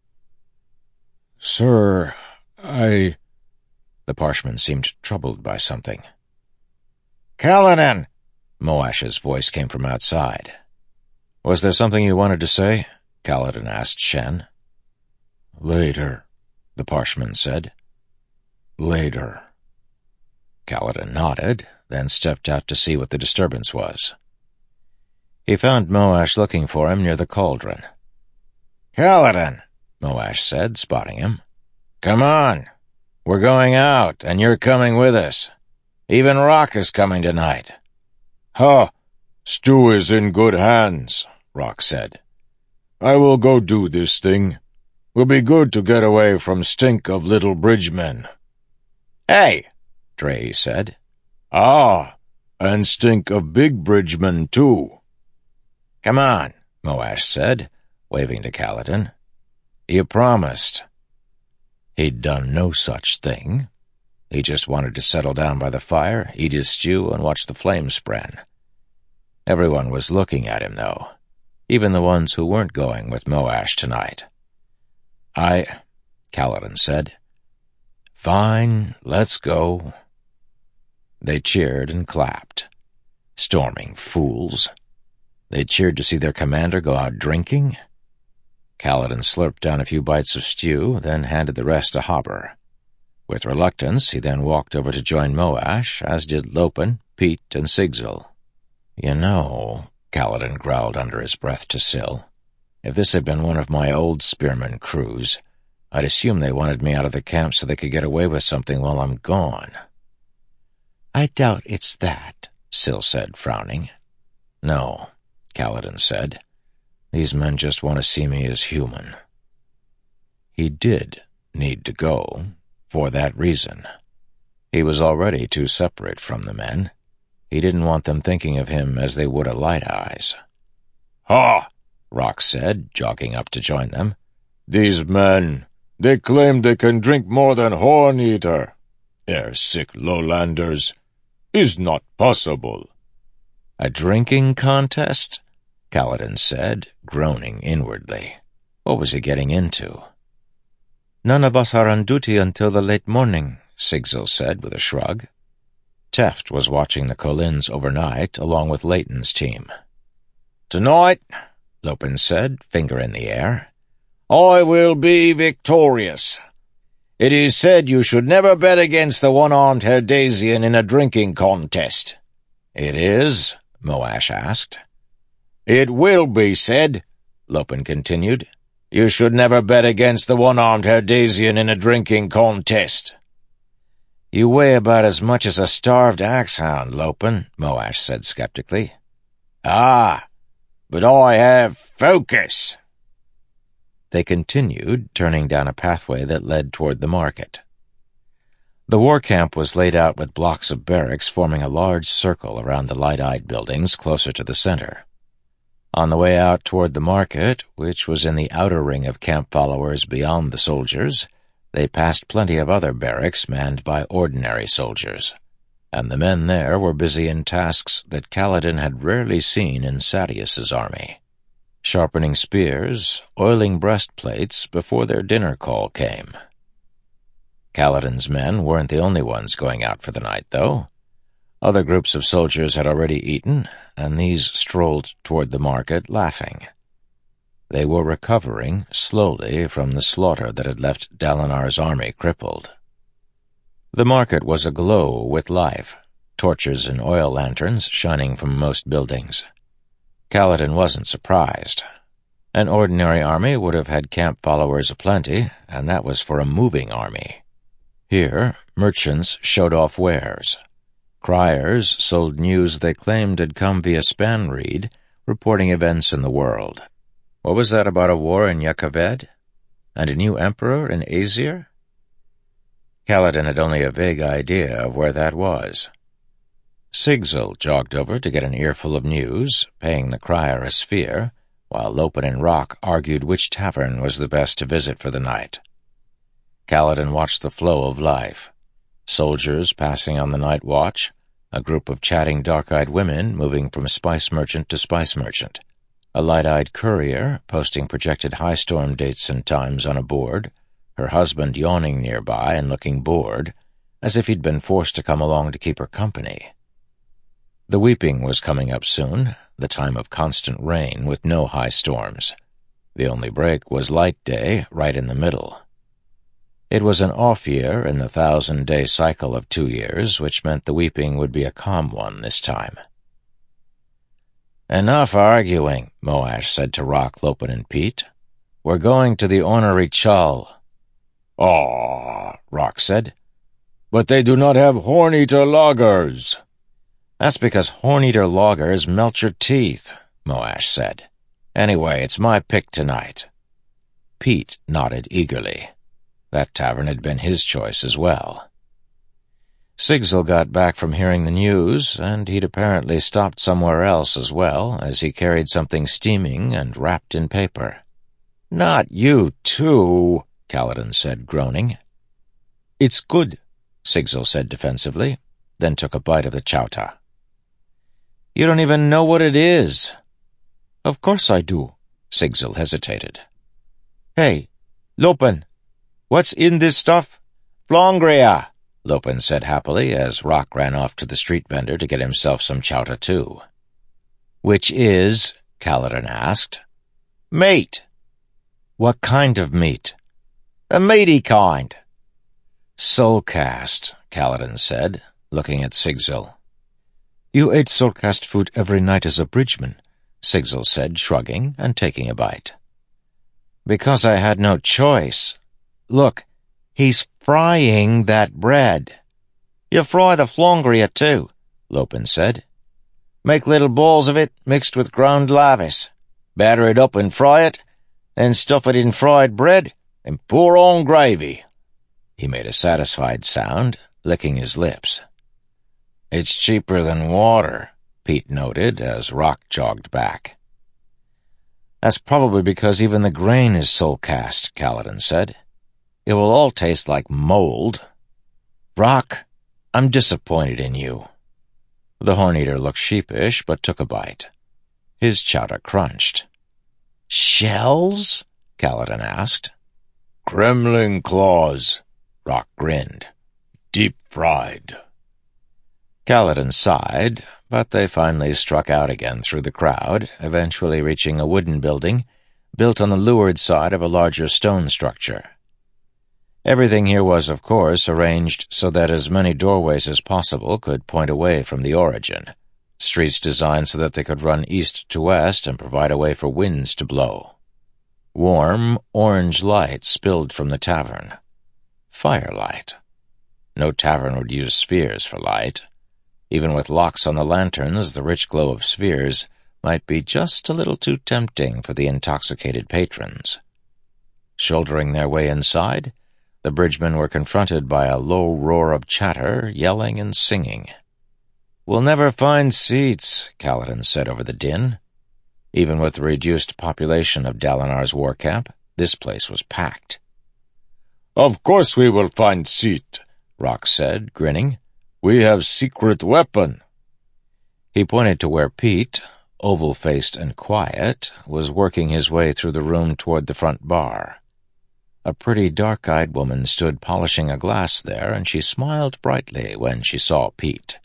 [SPEAKER 2] "Sir, I—" The Parshman seemed troubled by something. "Kaladin!" Moash's voice came from outside. "Was there something you wanted to say?" Kaladin asked Shen. "Later," the Parshman said. "Later." Kaladin nodded, then stepped out to see what the disturbance was. He found Moash looking for him near the cauldron. "Kaladin," Moash said, spotting him. "Come on. We're going out, and you're coming with us. Even Rock is coming tonight." "Ha! Stu is in good hands," Rock said. "I will go do this thing. Will be good to get away from stink of little bridgemen." "Hey!" Trey said. "Ah, and stink of big bridgemen, too." "Come on," Moash said, waving to Kaladin. "You promised." He'd done no such thing. He just wanted to settle down by the fire, eat his stew, and watch the flames spread. Everyone was looking at him, though, even the ones who weren't going with Moash tonight. I, Kaladin said. "Fine, let's go." They cheered and clapped. Storming fools. They cheered to see their commander go out drinking. Kaladin slurped down a few bites of stew, then handed the rest to Hobber. With reluctance, he then walked over to join Moash, as did Lopen, Pete, and Sigzil. "You know," Kaladin growled under his breath to Syl, "if this had been one of my old spearman crews, I'd assume they wanted me out of the camp so they could get away with something while I'm gone." "I doubt it's that," Syl said, frowning. "No," Kaladin said. "These men just want to see me as human." He did need to go, for that reason. He was already too separate from the men. He didn't want them thinking of him as they would a Light Eyes.
[SPEAKER 4] "Ha!"
[SPEAKER 2] Rock said, jogging up to join them.
[SPEAKER 4] "These men, they claim they can drink more than Horn-Eater. They're sick lowlanders. Is not possible."
[SPEAKER 2] "A drinking contest?" Kaladin said, groaning inwardly. What was he getting into?
[SPEAKER 3] "None of us are on duty until the late morning," Sigzil said with a shrug.
[SPEAKER 2] Teft was watching the Kholins overnight, along with Leighton's team.
[SPEAKER 4] "Tonight,"
[SPEAKER 2] Lopen said, finger in the air,
[SPEAKER 4] "I will be victorious. It is said you should never bet against the one-armed Herdasian in a drinking contest."
[SPEAKER 2] "It is?" Moash asked.
[SPEAKER 4] "It will be said," Lopen continued. "You should never bet against the one-armed Herdasian in a drinking contest."
[SPEAKER 2] "You weigh about as much as a starved axe-hound, Lopen," Moash said skeptically.
[SPEAKER 4] "Ah, but I have focus."
[SPEAKER 2] They continued, turning down a pathway that led toward the market. The war camp was laid out with blocks of barracks forming a large circle around the light-eyed buildings closer to the center. On the way out toward the market, which was in the outer ring of camp followers beyond the soldiers, they passed plenty of other barracks manned by ordinary soldiers, and the men there were busy in tasks that Kaladin had rarely seen in Sadeas's army. Sharpening spears, oiling breastplates before their dinner call came. Kaladin's men weren't the only ones going out for the night, though. Other groups of soldiers had already eaten, and these strolled toward the market laughing. They were recovering, slowly, from the slaughter that had left Dalinar's army crippled. The market was aglow with life, torches and oil lanterns shining from most buildings. Kaladin wasn't surprised. An ordinary army would have had camp followers aplenty, and that was for a moving army. Here, merchants showed off wares. Criers sold news they claimed had come via Spanreed, reporting events in the world. What was that about a war in Yakaved? And a new emperor in Aesir? Kaladin had only a vague idea of where that was. Sigzil jogged over to get an earful of news, paying the crier a sphere, while Lopen and Rock argued which tavern was the best to visit for the night. Kaladin watched the flow of life. Soldiers passing on the night watch, a group of chatting dark-eyed women moving from spice merchant to spice merchant, a light-eyed courier posting projected high-storm dates and times on a board, her husband yawning nearby and looking bored, as if he'd been forced to come along to keep her company. The weeping was coming up soon, the time of constant rain with no high storms. The only break was light day, right in the middle. It was an off year in the thousand-day cycle of two years, which meant the weeping would be a calm one this time. "Enough arguing," Moash said to Rock, Lopen, and Pete. "We're going to the ornery Chul."
[SPEAKER 4] "Ah," Rock said. "But they do not have Horn-Eater loggers."
[SPEAKER 2] "That's because Horn-Eater loggers melt your teeth," Moash said. "Anyway, it's my pick tonight." Pete nodded eagerly. That tavern had been his choice as well. Sigzil got back from hearing the news, and he'd apparently stopped somewhere else as well, as he carried something steaming and wrapped in paper. "Not you, too," Kaladin said, groaning. "It's good," Sigzil said defensively, then took a bite of the chowta. "You don't even know what it is." "Of course I do," Sigzil hesitated. "Hey, Lopen, what's in this stuff?" "Flongria," Lopen said happily as Rock ran off to the street vendor to get himself some chowta too. "Which is?" Kaladin asked. "Meat." "What kind of meat?" "The meaty kind." "Soulcast," Kaladin said, looking at Sigzil. "You ate soulcast food every night as a bridgeman," Sigzil said, shrugging and taking a bite. "Because I had no choice. Look, he's frying that bread." "You fry the flongria too," Lopen said. "Make little balls of it mixed with ground lavis. Batter it up and fry it, then stuff it in fried bread and pour on gravy." He made a satisfied sound, licking his lips. "It's cheaper than water," Pete noted as Rock jogged back. "That's probably because even the grain is soulcast," Kaladin said. "It will all taste like mold. Rock, I'm disappointed in you." The Horn-Eater looked sheepish, but took a bite. His chowder crunched. "Shells?" Kaladin asked.
[SPEAKER 4] "Kremling claws,"
[SPEAKER 2] Rock grinned.
[SPEAKER 4] "Deep fried."
[SPEAKER 2] Kaladin sighed, but they finally struck out again through the crowd, eventually reaching a wooden building built on the leeward side of a larger stone structure. Everything here was, of course, arranged so that as many doorways as possible could point away from the origin, streets designed so that they could run east to west and provide a way for winds to blow. Warm, orange light spilled from the tavern. Firelight. No tavern would use spheres for light. Even with locks on the lanterns, the rich glow of spheres might be just a little too tempting for the intoxicated patrons. Shouldering their way inside, the bridgemen were confronted by a low roar of chatter, yelling and singing. "We'll never find seats," Kaladin said over the din. Even with the reduced population of Dalinar's war camp, this place was packed.
[SPEAKER 4] "Of course we will find seat,"
[SPEAKER 2] Rock said, grinning.
[SPEAKER 4] "We have secret weapon."
[SPEAKER 2] He pointed to where Pete, oval-faced and quiet, was working his way through the room toward the front bar. A pretty dark-eyed woman stood polishing a glass there, and she smiled brightly when she saw Pete.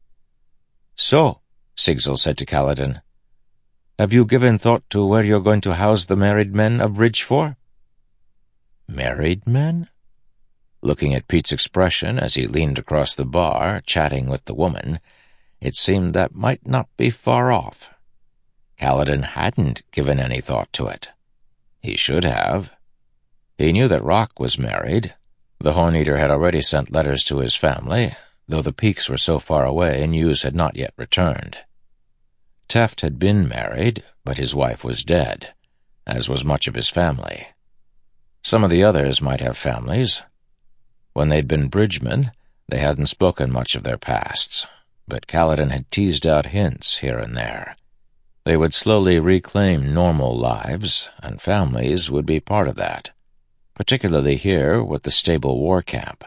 [SPEAKER 2] "So," Sigzil said to Kaladin, "have you given thought to where you're going to house the married men of Ridgefor?" "Married men?" Looking at Pete's expression as he leaned across the bar, chatting with the woman, it seemed that might not be far off. Kaladin hadn't given any thought to it. He should have. He knew that Rock was married. The Horn-Eater had already sent letters to his family, though the peaks were so far away news had not yet returned. Teft had been married, but his wife was dead, as was much of his family. Some of the others might have families. When they'd been bridgemen, they hadn't spoken much of their pasts, but Kaladin had teased out hints here and there. They would slowly reclaim normal lives, and families would be part of that, particularly here with the stable war camp.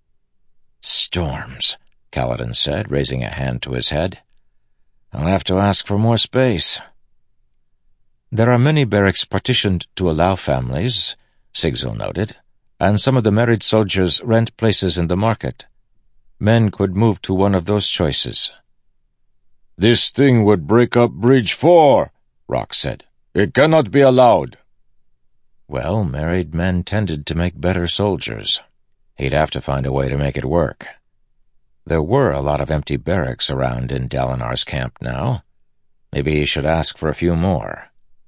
[SPEAKER 2] "Storms," Kaladin said, raising a hand to his head. "I'll have to ask for more space." "There are many barracks partitioned to allow families," Sigzil noted, "and some of the married soldiers rent places in the market. Men could move to one of those choices."
[SPEAKER 4] "This thing would break up Bridge Four," Rock said. "It cannot be allowed."
[SPEAKER 2] Well, married men tended to make better soldiers. He'd have to find a way to make it work. There were a lot of empty barracks around in Dalinar's camp now. Maybe he should ask for a few more.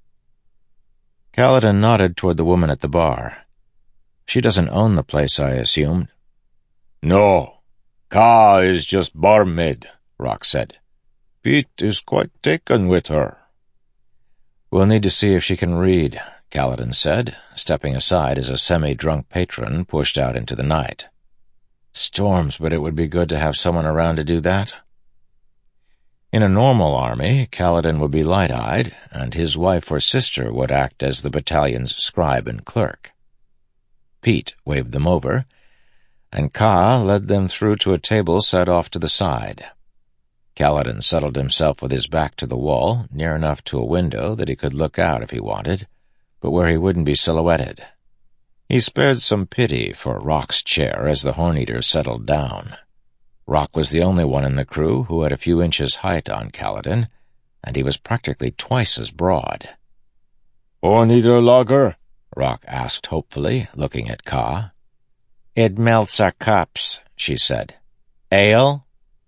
[SPEAKER 2] Kaladin nodded toward the woman at the bar. "She doesn't own the place, I assumed."
[SPEAKER 4] "No. Ka is just barmaid," Rock said. "Pete is quite taken with her."
[SPEAKER 2] "We'll need to see if she can read," Kaladin said, stepping aside as a semi-drunk patron pushed out into the night. Storms, but it would be good to have someone around to do that. In a normal army, Kaladin would be light-eyed, and his wife or sister would act as the battalion's scribe and clerk. Pete waved them over, and Ka led them through to a table set off to the side. Kaladin settled himself with his back to the wall, near enough to a window that he could look out if he wanted, but where he wouldn't be silhouetted. He spared some pity for Rock's chair as the Horn-Eater settled down. Rock was the only one in the crew who had a few inches height on Kaladin, and he was practically twice as broad.
[SPEAKER 4] "Horn-Eater lager?"
[SPEAKER 2] Rock asked hopefully, looking at Ka. "It melts our cups," she said. "Ale?"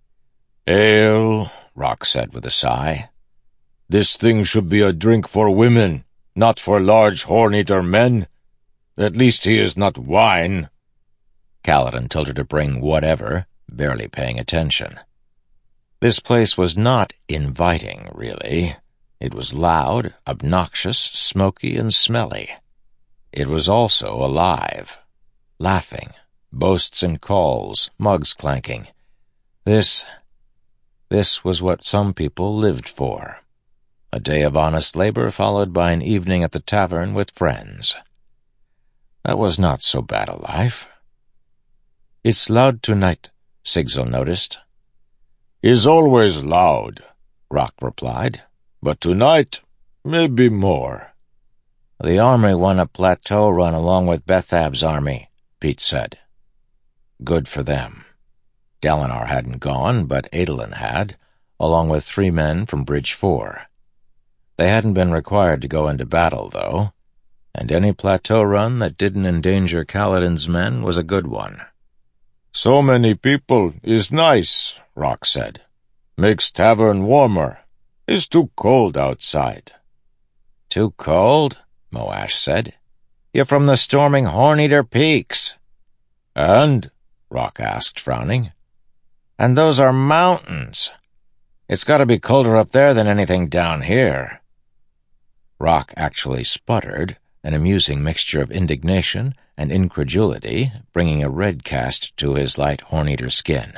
[SPEAKER 4] "Ale,"
[SPEAKER 2] Rock said with a sigh.
[SPEAKER 4] "This thing should be a drink for women, not for large Horn-Eater men. At least he is not wine."
[SPEAKER 2] Kaladin told her to bring whatever, barely paying attention. This place was not inviting, really. It was loud, obnoxious, smoky, and smelly. It was also alive, laughing, boasts and calls, mugs clanking. This, this was what some people lived for. A day of honest labor followed by an evening at the tavern with friends. That was not so bad a life. "It's loud tonight," Sigzil noticed.
[SPEAKER 4] "Is always loud," Rock replied. "But tonight, maybe more."
[SPEAKER 2] "The army won a plateau run along with Bethab's army," Pete said. Good for them. Dalinar hadn't gone, but Adolin had, along with three men from Bridge Four. They hadn't been required to go into battle, though, and any plateau run that didn't endanger Kaladin's men was a good one.
[SPEAKER 4] "So many people is nice," Rock said. "Makes tavern warmer. It's too cold outside."
[SPEAKER 2] "Too cold?" Moash said. "You're from the storming Horn-Eater Peaks."
[SPEAKER 4] "And?"
[SPEAKER 2] Rock asked, frowning. "And those are mountains. It's got to be colder up there than anything down here." Rock actually sputtered, an amusing mixture of indignation and incredulity, bringing a red cast to his light Horn-Eater skin.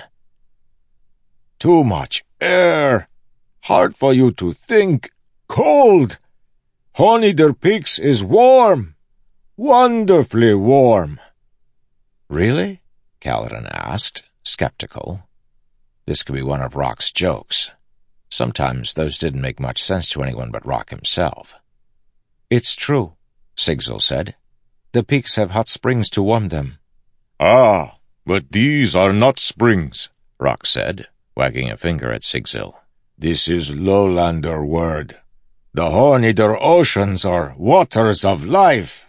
[SPEAKER 4] "Too much air. Hard for you to think. Cold. Horn-Eater Peaks is warm. Wonderfully warm."
[SPEAKER 2] "Really?" Kaladin asked, skeptical. This could be one of Rock's jokes. Sometimes those didn't make much sense to anyone but Rock himself. "It's true," Sigzil said. "The peaks have hot springs to warm them."
[SPEAKER 4] "Ah, but these are not springs,"
[SPEAKER 2] Rock said, wagging a finger at Sigzil.
[SPEAKER 4] "This is lowlander word. The Horn-Eater oceans are waters of life."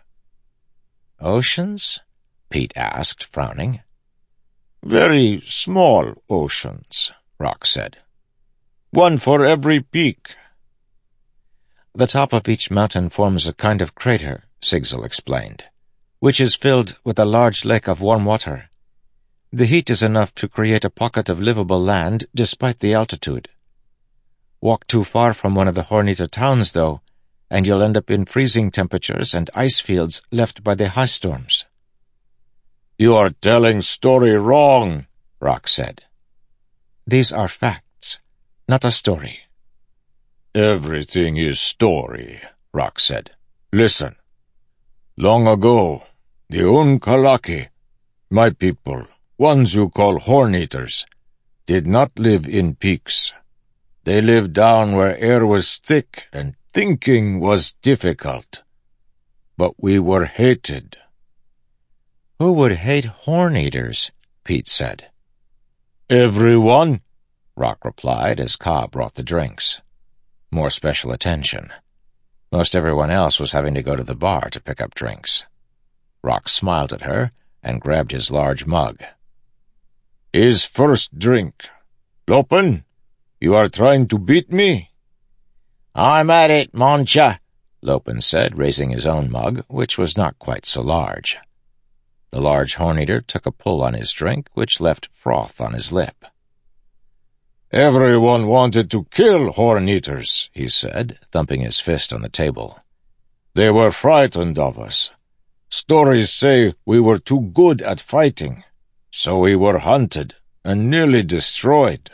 [SPEAKER 2] "Oceans?" Pete asked, frowning.
[SPEAKER 4] "Very small oceans," Rock said. "One for every peak."
[SPEAKER 2] "The top of each mountain forms a kind of crater," Sigzil explained, "which is filled with a large lake of warm water. The heat is enough to create a pocket of livable land despite the altitude."
[SPEAKER 3] Walk too far from one of the Horneater towns, though, and you'll end up in freezing temperatures and ice fields left by the high storms.
[SPEAKER 4] You are telling story wrong, Rock said.
[SPEAKER 3] These are facts, not a story.
[SPEAKER 4] Everything is story, Rock said. Listen. Long ago, the Unkalaki, my people, ones you call Horneaters, did not live in peaks. They lived down where air was thick and thinking was difficult. But we were hated.
[SPEAKER 3] Who would hate Horneaters? Pete said.
[SPEAKER 4] Everyone,
[SPEAKER 2] Rock replied as Ka brought the drinks. More special attention. Most everyone else was having to go to the bar to pick up drinks. Rock smiled at her and grabbed his large mug.
[SPEAKER 4] His first drink. Lopen, you are trying to beat me?
[SPEAKER 2] I'm at it, Moncha, Lopen said, raising his own mug, which was not quite so large. The large Horneater took a pull on his drink, which left froth on his lip.
[SPEAKER 4] Everyone wanted to kill Horneaters,
[SPEAKER 2] he said, thumping his fist on the table.
[SPEAKER 4] They were frightened of us. Stories say we were too good at fighting, so we were hunted and nearly destroyed.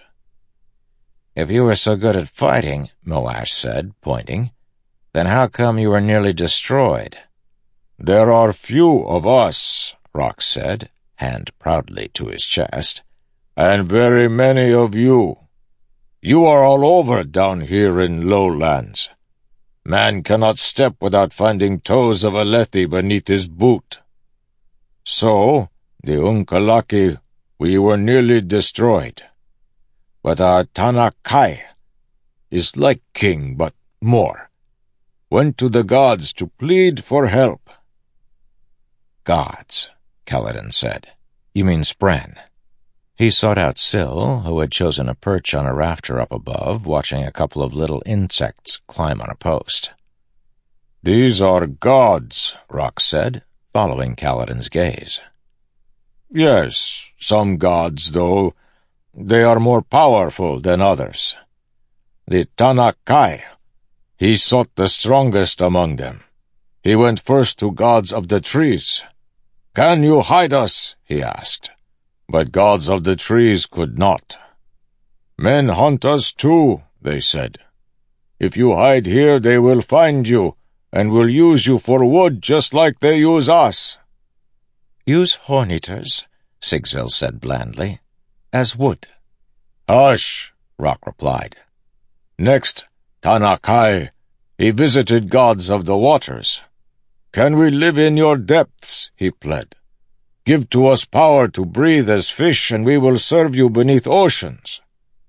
[SPEAKER 2] If you were so good at fighting, Moash said, pointing, then how come you were nearly destroyed?
[SPEAKER 4] There are few of us,
[SPEAKER 2] Rock said, hand proudly to his chest,
[SPEAKER 4] and very many of you. You are all over down here in lowlands. Man cannot step without finding toes of Alethi beneath his boot. So, the Unkalaki, we were nearly destroyed. But our Tanakai is like king, but more. Went to the gods to plead for help.
[SPEAKER 2] Gods, Kaladin said. You mean Spren. He sought out Syl, who had chosen a perch on a rafter up above, watching a couple of little insects climb on a post.
[SPEAKER 4] These are gods,
[SPEAKER 2] Rock said, following Kaladin's gaze.
[SPEAKER 4] Yes, some gods, though. They are more powerful than others. The Tanakai, he sought the strongest among them. He went first to gods of the trees. Can you hide us? He asked. But gods of the trees could not. Men hunt us too, they said. If you hide here, they will find you, and will use you for wood just like they use us.
[SPEAKER 3] Use Horneaters, Sigzil said blandly, as wood.
[SPEAKER 4] Hush, Rock replied. Next, Tanakai, he visited gods of the waters. Can we live in your depths? He pled. Give to us power to breathe as fish, and we will serve you beneath oceans.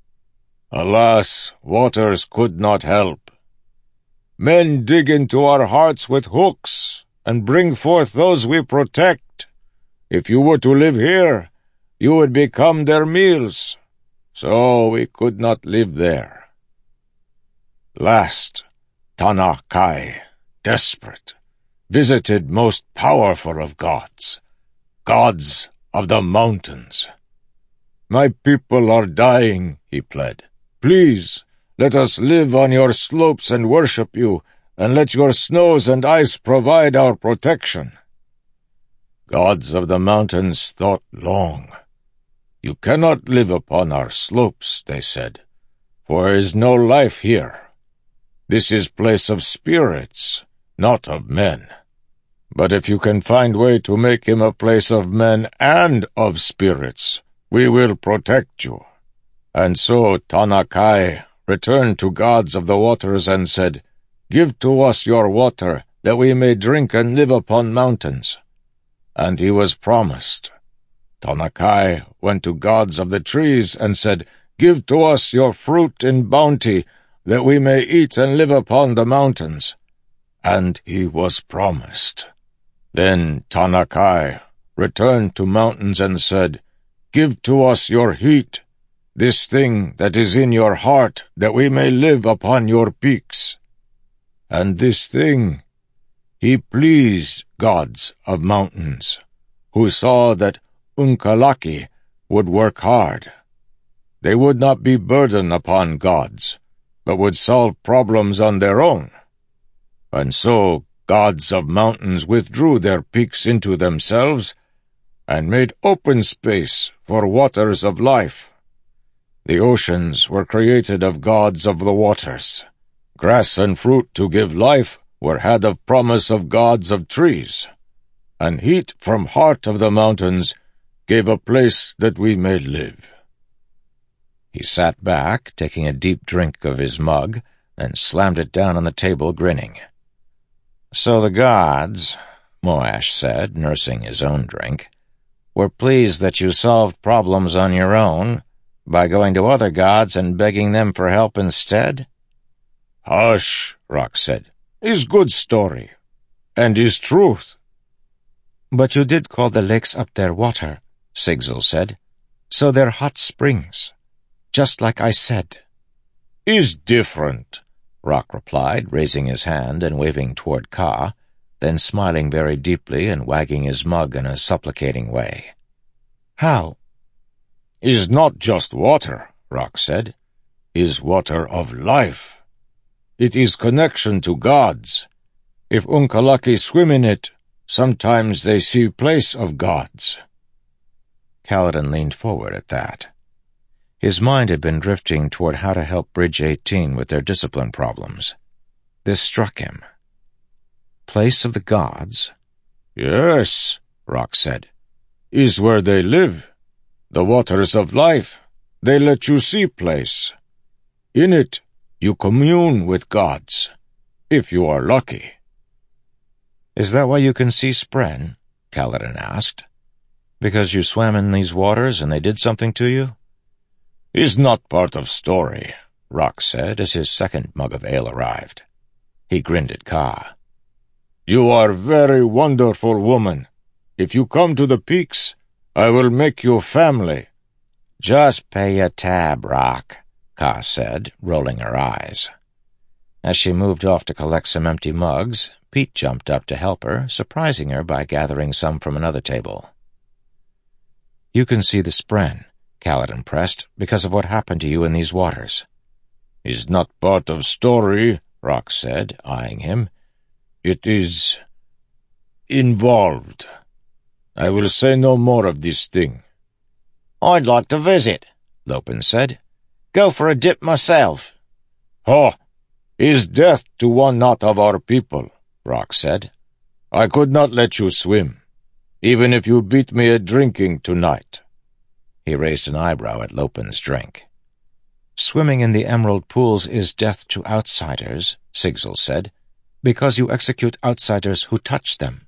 [SPEAKER 4] Alas, waters could not help. Men dig into our hearts with hooks, and bring forth those we protect. If you were to live here, you would become their meals. So we could not live there. Last, Tanakai, desperate, visited most powerful of gods, gods of the mountains. My people are dying, he pled. Please, let us live on your slopes and worship you, and let your snows and ice provide our protection. Gods of the mountains thought long. You cannot live upon our slopes, they said, for there is no life here. This is place of spirits, not of men. But if you can find way to make him a place of men and of spirits, we will protect you. And so Tanakai returned to gods of the waters and said, Give to us your water, that we may drink and live upon mountains. And he was promised. Tanakai went to gods of the trees and said, Give to us your fruit in bounty, that we may eat and live upon the mountains. And he was promised. Then Tanakai returned to mountains and said, Give to us your heat, this thing that is in your heart, that we may live upon your peaks. And this thing he pleased gods of mountains, who saw that Unkalaki would work hard. They would not be burden upon gods, but would solve problems on their own. And so gods of mountains withdrew their peaks into themselves and made open space for waters of life. The oceans were created of gods of the waters. Grass and fruit to give life were had of promise of gods of trees. And heat from heart of the mountains gave a place that we may live.
[SPEAKER 2] He sat back, taking a deep drink of his mug, then slammed it down on the table, grinning. So the gods, Moash said, nursing his own drink, were pleased that you solved problems on your own by going to other gods and begging them for help instead?
[SPEAKER 4] Hush, Rock said. Is good story, and is truth.
[SPEAKER 3] But you did call the lakes up there water, Sigzil said. So they're hot springs, just like I said.
[SPEAKER 4] Is different,
[SPEAKER 2] Rock replied, raising his hand and waving toward Ka, then smiling very deeply and wagging his mug in a supplicating way.
[SPEAKER 3] How?
[SPEAKER 4] Is not just water, Rock said. Is water of life. It is connection to gods. If Unkalaki swim in it, sometimes they see place of gods.
[SPEAKER 2] Kaladin leaned forward at that. His mind had been drifting toward how to help Bridge eighteen with their discipline problems. This struck him. Place of the gods?
[SPEAKER 4] Yes, Rock said. Is where they live. The waters of life. They let you see place. In it, you commune with gods, if you are lucky.
[SPEAKER 2] Is that why you can see Spren? Kaladin asked. Because you swam in these waters and they did something to you?
[SPEAKER 4] Is not part of story,
[SPEAKER 2] Rock said as his second mug of ale arrived. He grinned at Ka.
[SPEAKER 4] You are very wonderful woman. If you come to the peaks, I will make you family.
[SPEAKER 2] Just pay your tab, Rock, Ka said, rolling her eyes. As she moved off to collect some empty mugs, Pete jumped up to help her, surprising her by gathering some from another table. You can see the Spren, Kaladin pressed, because of what happened to you in these waters.
[SPEAKER 4] Is not part of story, Rock said, eyeing him. It is involved. I will say no more of this thing.
[SPEAKER 5] I'd like to visit, Lopen said. Go for a dip myself.
[SPEAKER 4] Ha! Is death to one not of our people, Rock said. I could not let you swim, even if you beat me at drinking tonight.
[SPEAKER 2] He raised an eyebrow at Lopen's drink.
[SPEAKER 3] Swimming in the emerald pools is death to outsiders, Sigzil said, because you execute outsiders who touch them.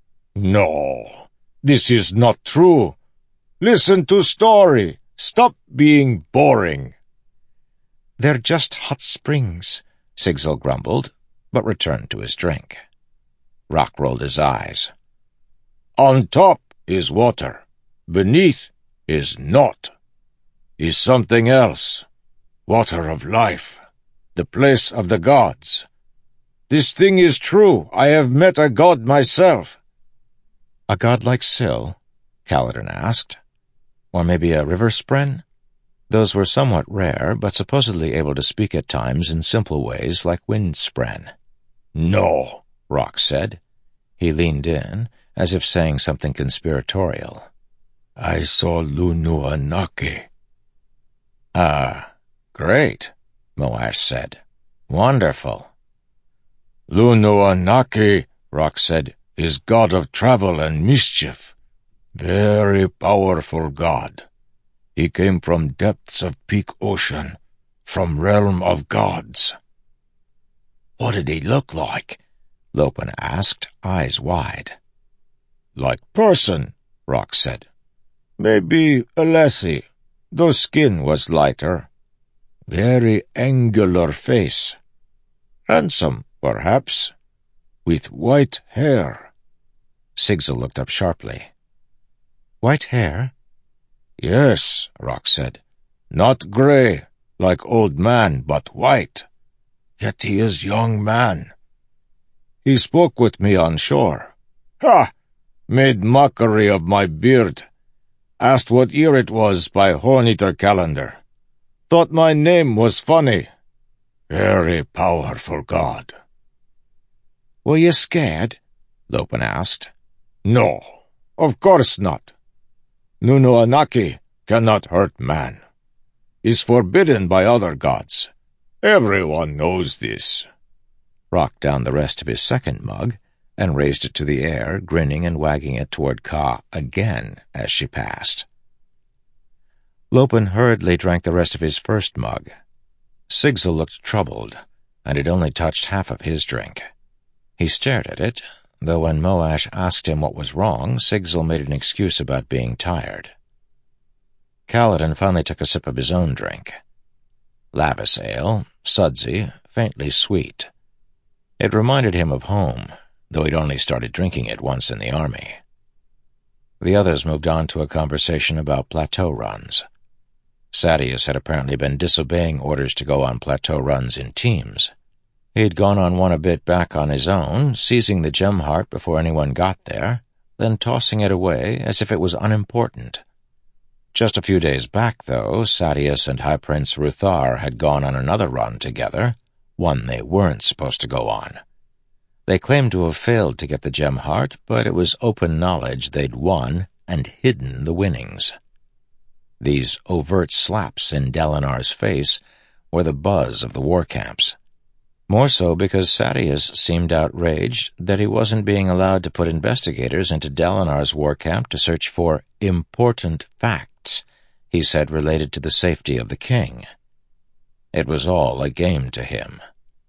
[SPEAKER 4] No, this is not true. Listen to story. Stop being boring.
[SPEAKER 3] They're just hot springs, Sigzil grumbled, but returned to his drink.
[SPEAKER 2] Rock rolled his eyes.
[SPEAKER 4] On top is water. Beneath is not. Is something else. Water of life. The place of the gods. This thing is true. I have met a god myself.
[SPEAKER 3] A god like Syl? Kaladin asked. Or maybe a river Spren? Those were somewhat rare, but supposedly able to speak at times in simple ways like wind Spren.
[SPEAKER 4] No,
[SPEAKER 2] Rock said. He leaned in, as if saying something conspiratorial.
[SPEAKER 4] I saw Lunuanake.
[SPEAKER 2] Ah, great, Moash said. Wonderful.
[SPEAKER 4] Lunuanake, Rock said, is god of travel and mischief. Very powerful god. He came from depths of peak ocean, from realm of gods.
[SPEAKER 5] What did he look like?
[SPEAKER 2] Lopen asked, eyes wide.
[SPEAKER 4] Like person, Rock said. Maybe a lassie, though skin was lighter. Very angular face. Handsome, perhaps, with white hair.
[SPEAKER 2] Sigzil looked up sharply.
[SPEAKER 3] White hair?
[SPEAKER 4] Yes, Rock said. Not grey, like old man, but white. Yet he is young man. He spoke with me on shore. Ha! Made mockery of my beard. Asked what year it was by Horn-Eater calendar. Thought my name was funny. Very powerful god.
[SPEAKER 5] Were you scared? Lopen asked.
[SPEAKER 4] No, of course not. Nunuanaki cannot hurt man. Is forbidden by other gods. Everyone knows this.
[SPEAKER 3] Rock down the rest of his second mug and raised it to the air, grinning and wagging it toward Ka again as she passed. Lopen hurriedly drank the rest of his first mug. Sigzel looked troubled, and had only touched half of his drink. He stared at it, though when Moash asked him what was wrong, Sigzel made an excuse about being tired. Kaladin finally took a sip of his own drink. Lavis ale, sudsy, faintly sweet. It reminded him of home, though he'd only started drinking it once in the army. The others moved on to a conversation about plateau runs. Sadeas had apparently been disobeying orders to go on plateau runs in teams. He'd gone on one a bit back on his own, seizing the gem heart before anyone got there, then tossing it away as if it was unimportant. Just a few days back, though, Sadeas and High Prince Ruthar had gone on another run together, one they weren't supposed to go on. They claimed to have failed to get the gem heart, but it was open knowledge they'd won and hidden the winnings. These overt slaps in Dalinar's face were the buzz of the war camps. More so because Sadeas seemed outraged that he wasn't being allowed to put investigators into Dalinar's war camp to search for important facts, he said, related to the safety of the king. It was all a game to him.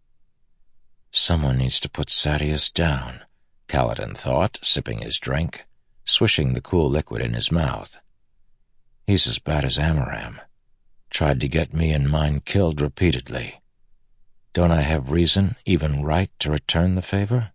[SPEAKER 3] Someone needs to put Sadeas down, Kaladin thought, sipping his drink, swishing the cool liquid in his mouth. He's as bad as Amaram. Tried to get me and mine killed repeatedly. Don't I have reason, even right, to return the favor?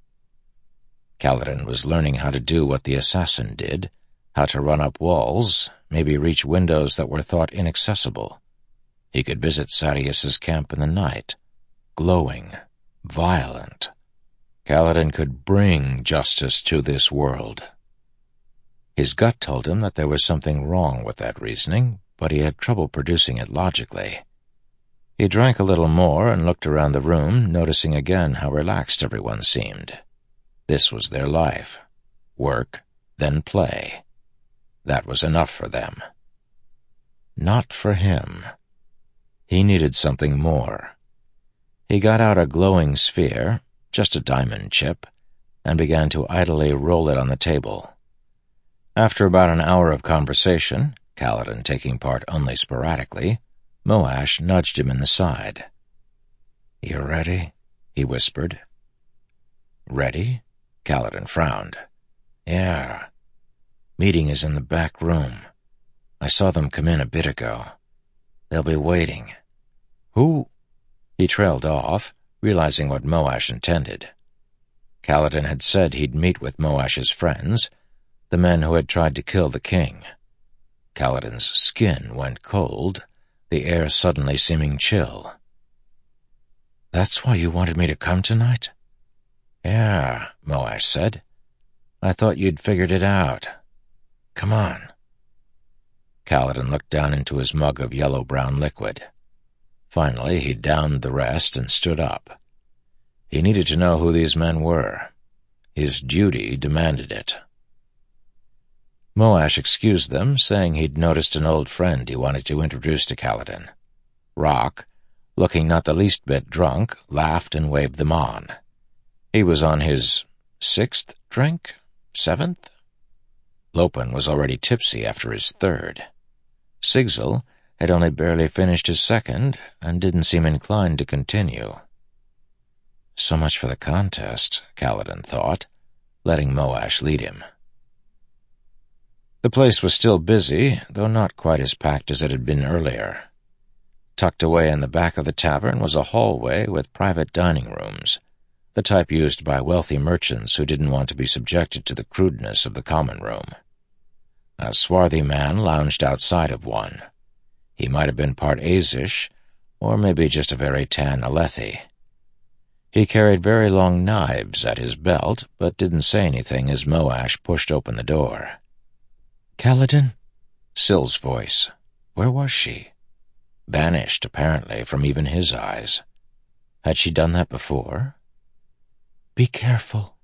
[SPEAKER 3] Kaladin was learning how to do what the assassin did, how to run up walls, maybe reach windows that were thought inaccessible. He could visit Sadeas's camp in the night, glowing, violent. Kaladin could bring justice to this world. His gut told him that there was something wrong with that reasoning, but he had trouble producing it logically. He drank a little more and looked around the room, noticing again how relaxed everyone seemed. This was their life. Work, then play. That was enough for them. Not for him. He needed something more. He got out a glowing sphere, just a diamond chip, and began to idly roll it on the table. After about an hour of conversation, Kaladin taking part only sporadically, Moash nudged him in the side. "You ready?" he whispered. "Ready?" Kaladin frowned. "Yeah. Meeting is in the back room. I saw them come in a bit ago. They'll be waiting." "Who?" He trailed off, realizing what Moash intended. Kaladin had said he'd meet with Moash's friends, the men who had tried to kill the king. Kaladin's skin went cold, the air suddenly seeming chill. "That's why you wanted me to come tonight?" "Yeah," Moash said. "I thought you'd figured it out. Come on." Kaladin looked down into his mug of yellow-brown liquid. Finally, he downed the rest and stood up. He needed to know who these men were. His duty demanded it. Moash excused them, saying he'd noticed an old friend he wanted to introduce to Kaladin. Rock, looking not the least bit drunk, laughed and waved them on. He was on his sixth drink? Seventh? Lopen was already tipsy after his third. Sigzel had only barely finished his second and didn't seem inclined to continue. So much for the contest, Kaladin thought, letting Moash lead him. The place was still busy, though not quite as packed as it had been earlier. Tucked away in the back of the tavern was a hallway with private dining rooms, the type used by wealthy merchants who didn't want to be subjected to the crudeness of the common room. A swarthy man lounged outside of one. He might have been part Azish, or maybe just a very tan Alethi. He carried very long knives at his belt, but didn't say anything as Moash pushed open the door. "Kaladin?" Syl's voice. Where was she? Banished, apparently, from even his eyes. Had she done that before? Be careful.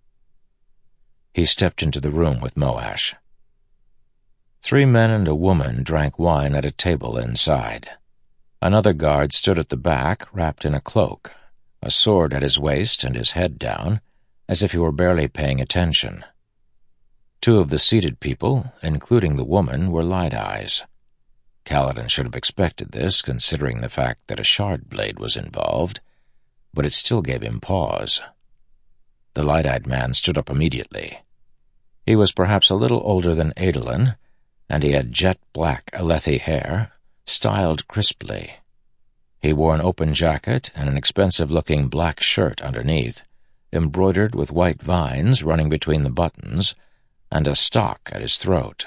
[SPEAKER 3] He stepped into the room with Moash. Three men and a woman drank wine at a table inside. Another guard stood at the back, wrapped in a cloak, a sword at his waist and his head down, as if he were barely paying attention. Two of the seated people, including the woman, were light-eyes. Kaladin should have expected this, considering the fact that a shard blade was involved, but it still gave him pause. The light-eyed man stood up immediately. He was perhaps a little older than Adolin, and he had jet-black Alethi hair, styled crisply. He wore an open jacket and an expensive-looking black shirt underneath, embroidered with white vines running between the buttons, and a stock at his throat.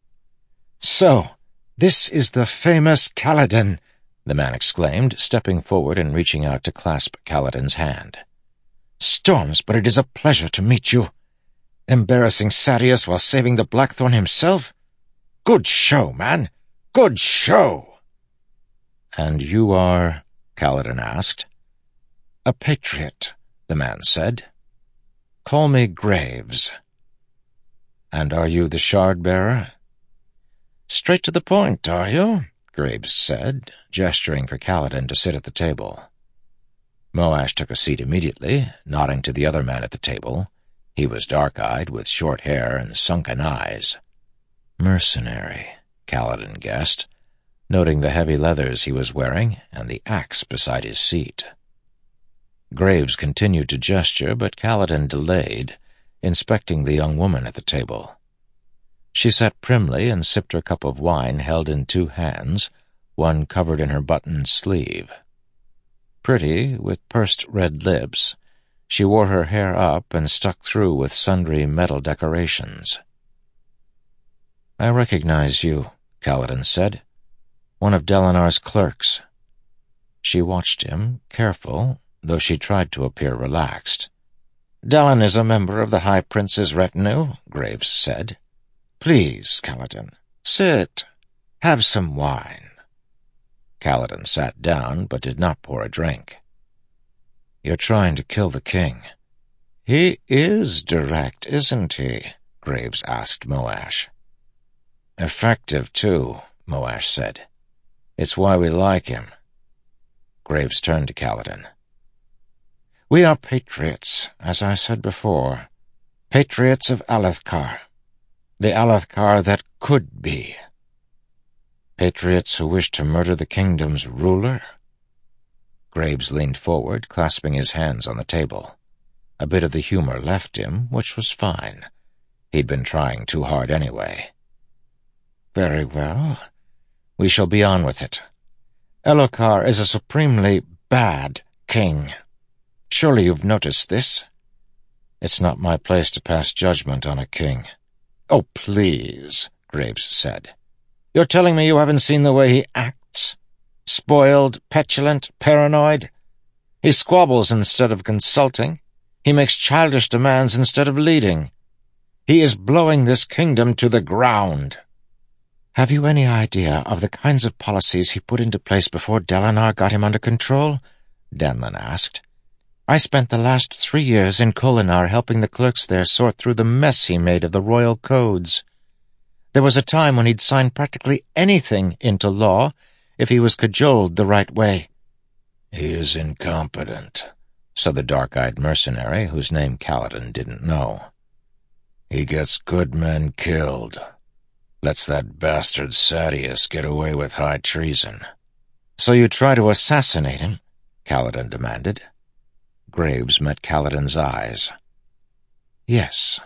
[SPEAKER 5] "So, this is the famous Kaladin," the man exclaimed, stepping forward and reaching out to clasp Kaladin's hand. "Storms, but it is a pleasure to meet you. Embarrassing Sadeas while saving the Blackthorn himself? Good show, man. Good show."
[SPEAKER 3] "And you are?" Kaladin asked.
[SPEAKER 5] "A patriot," the man said. "Call me Graves."
[SPEAKER 3] "And are you the shard-bearer?"
[SPEAKER 5] "Straight to the point, are you?" Graves said, gesturing for Kaladin to sit at the table.
[SPEAKER 3] Moash took a seat immediately, nodding to the other man at the table. He was dark-eyed, with short hair and sunken eyes. Mercenary, Kaladin guessed, noting the heavy leathers he was wearing and the axe beside his seat. Graves continued to gesture, but Kaladin delayed, inspecting the young woman at the table. She sat primly and sipped her cup of wine held in two hands, one covered in her buttoned sleeve. Pretty, with pursed red lips, she wore her hair up and stuck through with sundry metal decorations. "I recognize you," Kaladin said. "One of Dalinar's clerks." She watched him, careful, though she tried to appear relaxed.
[SPEAKER 5] "Dalin is a member of the High Prince's retinue," Graves said. "Please, Kaladin, sit. Have some wine."
[SPEAKER 3] Kaladin sat down, but did not pour a drink. "You're trying to kill the king."
[SPEAKER 5] "He is direct, isn't he?" Graves asked Moash.
[SPEAKER 3] "Effective, too," Moash said. "It's why we like him." Graves turned to Kaladin.
[SPEAKER 5] "We are patriots, as I said before. Patriots of Alethkar. The Alethkar that could be."
[SPEAKER 3] "Patriots who wish to murder the kingdom's ruler?" Graves leaned forward, clasping his hands on the table. A bit of the humor left him, which was fine. He'd been trying too hard anyway.
[SPEAKER 5] "Very well. We shall be on with it. Elhokar is a supremely bad king. Surely you've noticed this?"
[SPEAKER 3] "It's not my place to pass judgment on a king."
[SPEAKER 5] "Oh, please," Graves said. "You're telling me you haven't seen the way he acts? Spoiled, petulant, paranoid? He squabbles instead of consulting. He makes childish demands instead of leading. He is blowing this kingdom to the ground." "Have you any idea of the kinds of policies he put into place before Dalinar got him under control?" Danlin asked. "I spent the last three years in Kholinar helping the clerks there sort through the mess he made of the royal codes. There was a time when he'd sign practically anything into law if he was cajoled the right way."
[SPEAKER 4] "He is incompetent," said the dark-eyed mercenary, whose name Kaladin didn't know. "He gets good men killed. Lets that bastard Sadeas get away with high treason."
[SPEAKER 5] "So you try to assassinate him?" Kaladin demanded.
[SPEAKER 3] Graves met Kaladin's eyes.
[SPEAKER 5] "Yes."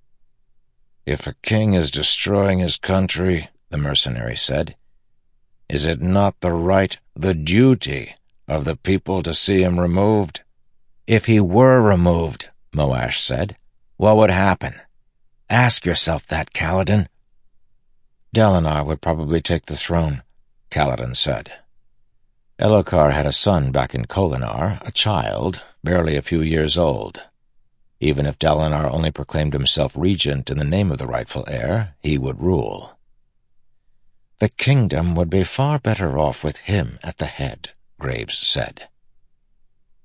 [SPEAKER 4] "If a king is destroying his country," the mercenary said, "is it not the right, the duty, of the people to see him removed?"
[SPEAKER 5] "If he were removed," Moash said, "what would happen? Ask yourself that, Kaladin."
[SPEAKER 3] "Dalinar would probably take the throne," Kaladin said. Elhokar had a son back in Kholinar, a child, barely a few years old. Even if Dalinar only proclaimed himself regent in the name of the rightful heir, he would rule.
[SPEAKER 5] "The kingdom would be far better off with him at the head," Graves said.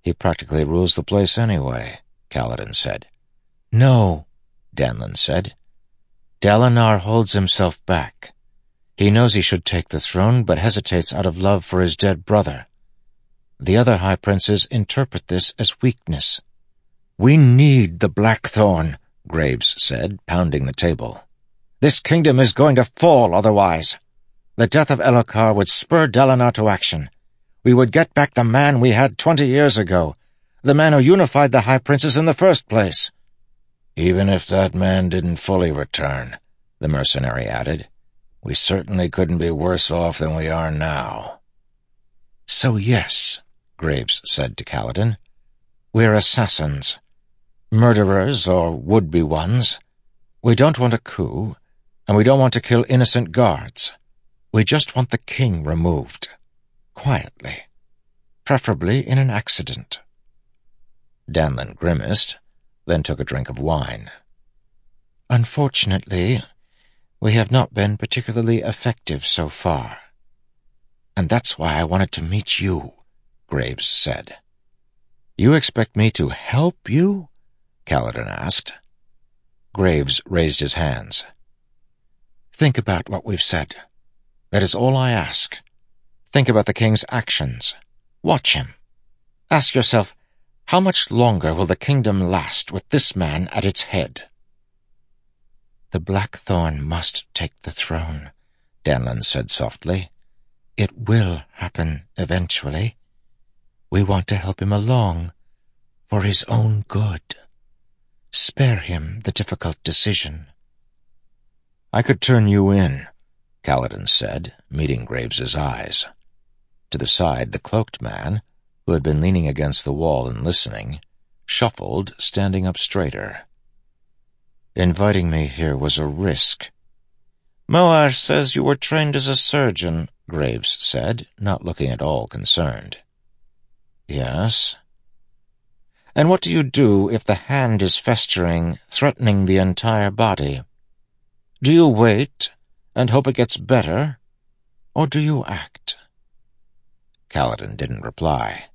[SPEAKER 3] He practically rules the place anyway, Kaladin said.
[SPEAKER 5] No, Danlin said. Dalinar holds himself back. He knows he should take the throne, but hesitates out of love for his dead brother. The other High Princes interpret this as weakness.
[SPEAKER 3] We need the Blackthorn, Graves said, pounding the table.
[SPEAKER 5] This kingdom is going to fall otherwise. The death of Elhokar would spur Dalinar to action. We would get back the man we had twenty years ago, the man who unified the High Princes in the first place.
[SPEAKER 3] Even if that man didn't fully return, the mercenary added, we certainly couldn't be worse off than we are now.
[SPEAKER 5] So yes, Graves said to Kaladin, we're assassins. Murderers, or would-be ones. We don't want a coup, and we don't want to kill innocent guards. We just want the king removed. Quietly. Preferably in an accident.
[SPEAKER 3] Danlin grimaced, then took a drink of wine.
[SPEAKER 5] Unfortunately, we have not been particularly effective so far. And that's why I wanted to meet you, Graves said.
[SPEAKER 3] You expect me to help you? Kaladin asked.
[SPEAKER 5] Graves raised his hands. Think about what we've said. That is all I ask. Think about the king's actions. Watch him. Ask yourself, how much longer will the kingdom last with this man at its head? The Blackthorn must take the throne, Danlin said softly. It will happen eventually. We want to help him along, for his own good. Spare him the difficult decision.
[SPEAKER 3] I could turn you in, Kaladin said, meeting Graves's eyes. To the side, the cloaked man, who had been leaning against the wall and listening, shuffled, standing up straighter.
[SPEAKER 5] Inviting me here was a risk. Moash says you were trained as a surgeon, Graves said, not looking at all concerned.
[SPEAKER 3] Yes.
[SPEAKER 5] And what do you do if the hand is festering, threatening the entire body? Do you wait and hope it gets better, or do you act?
[SPEAKER 3] Kaladin didn't reply.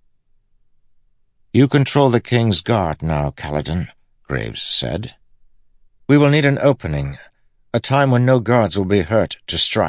[SPEAKER 5] You control the king's guard now, Kaladin, Graves said. We will need an opening, a time when no guards will be hurt to strike.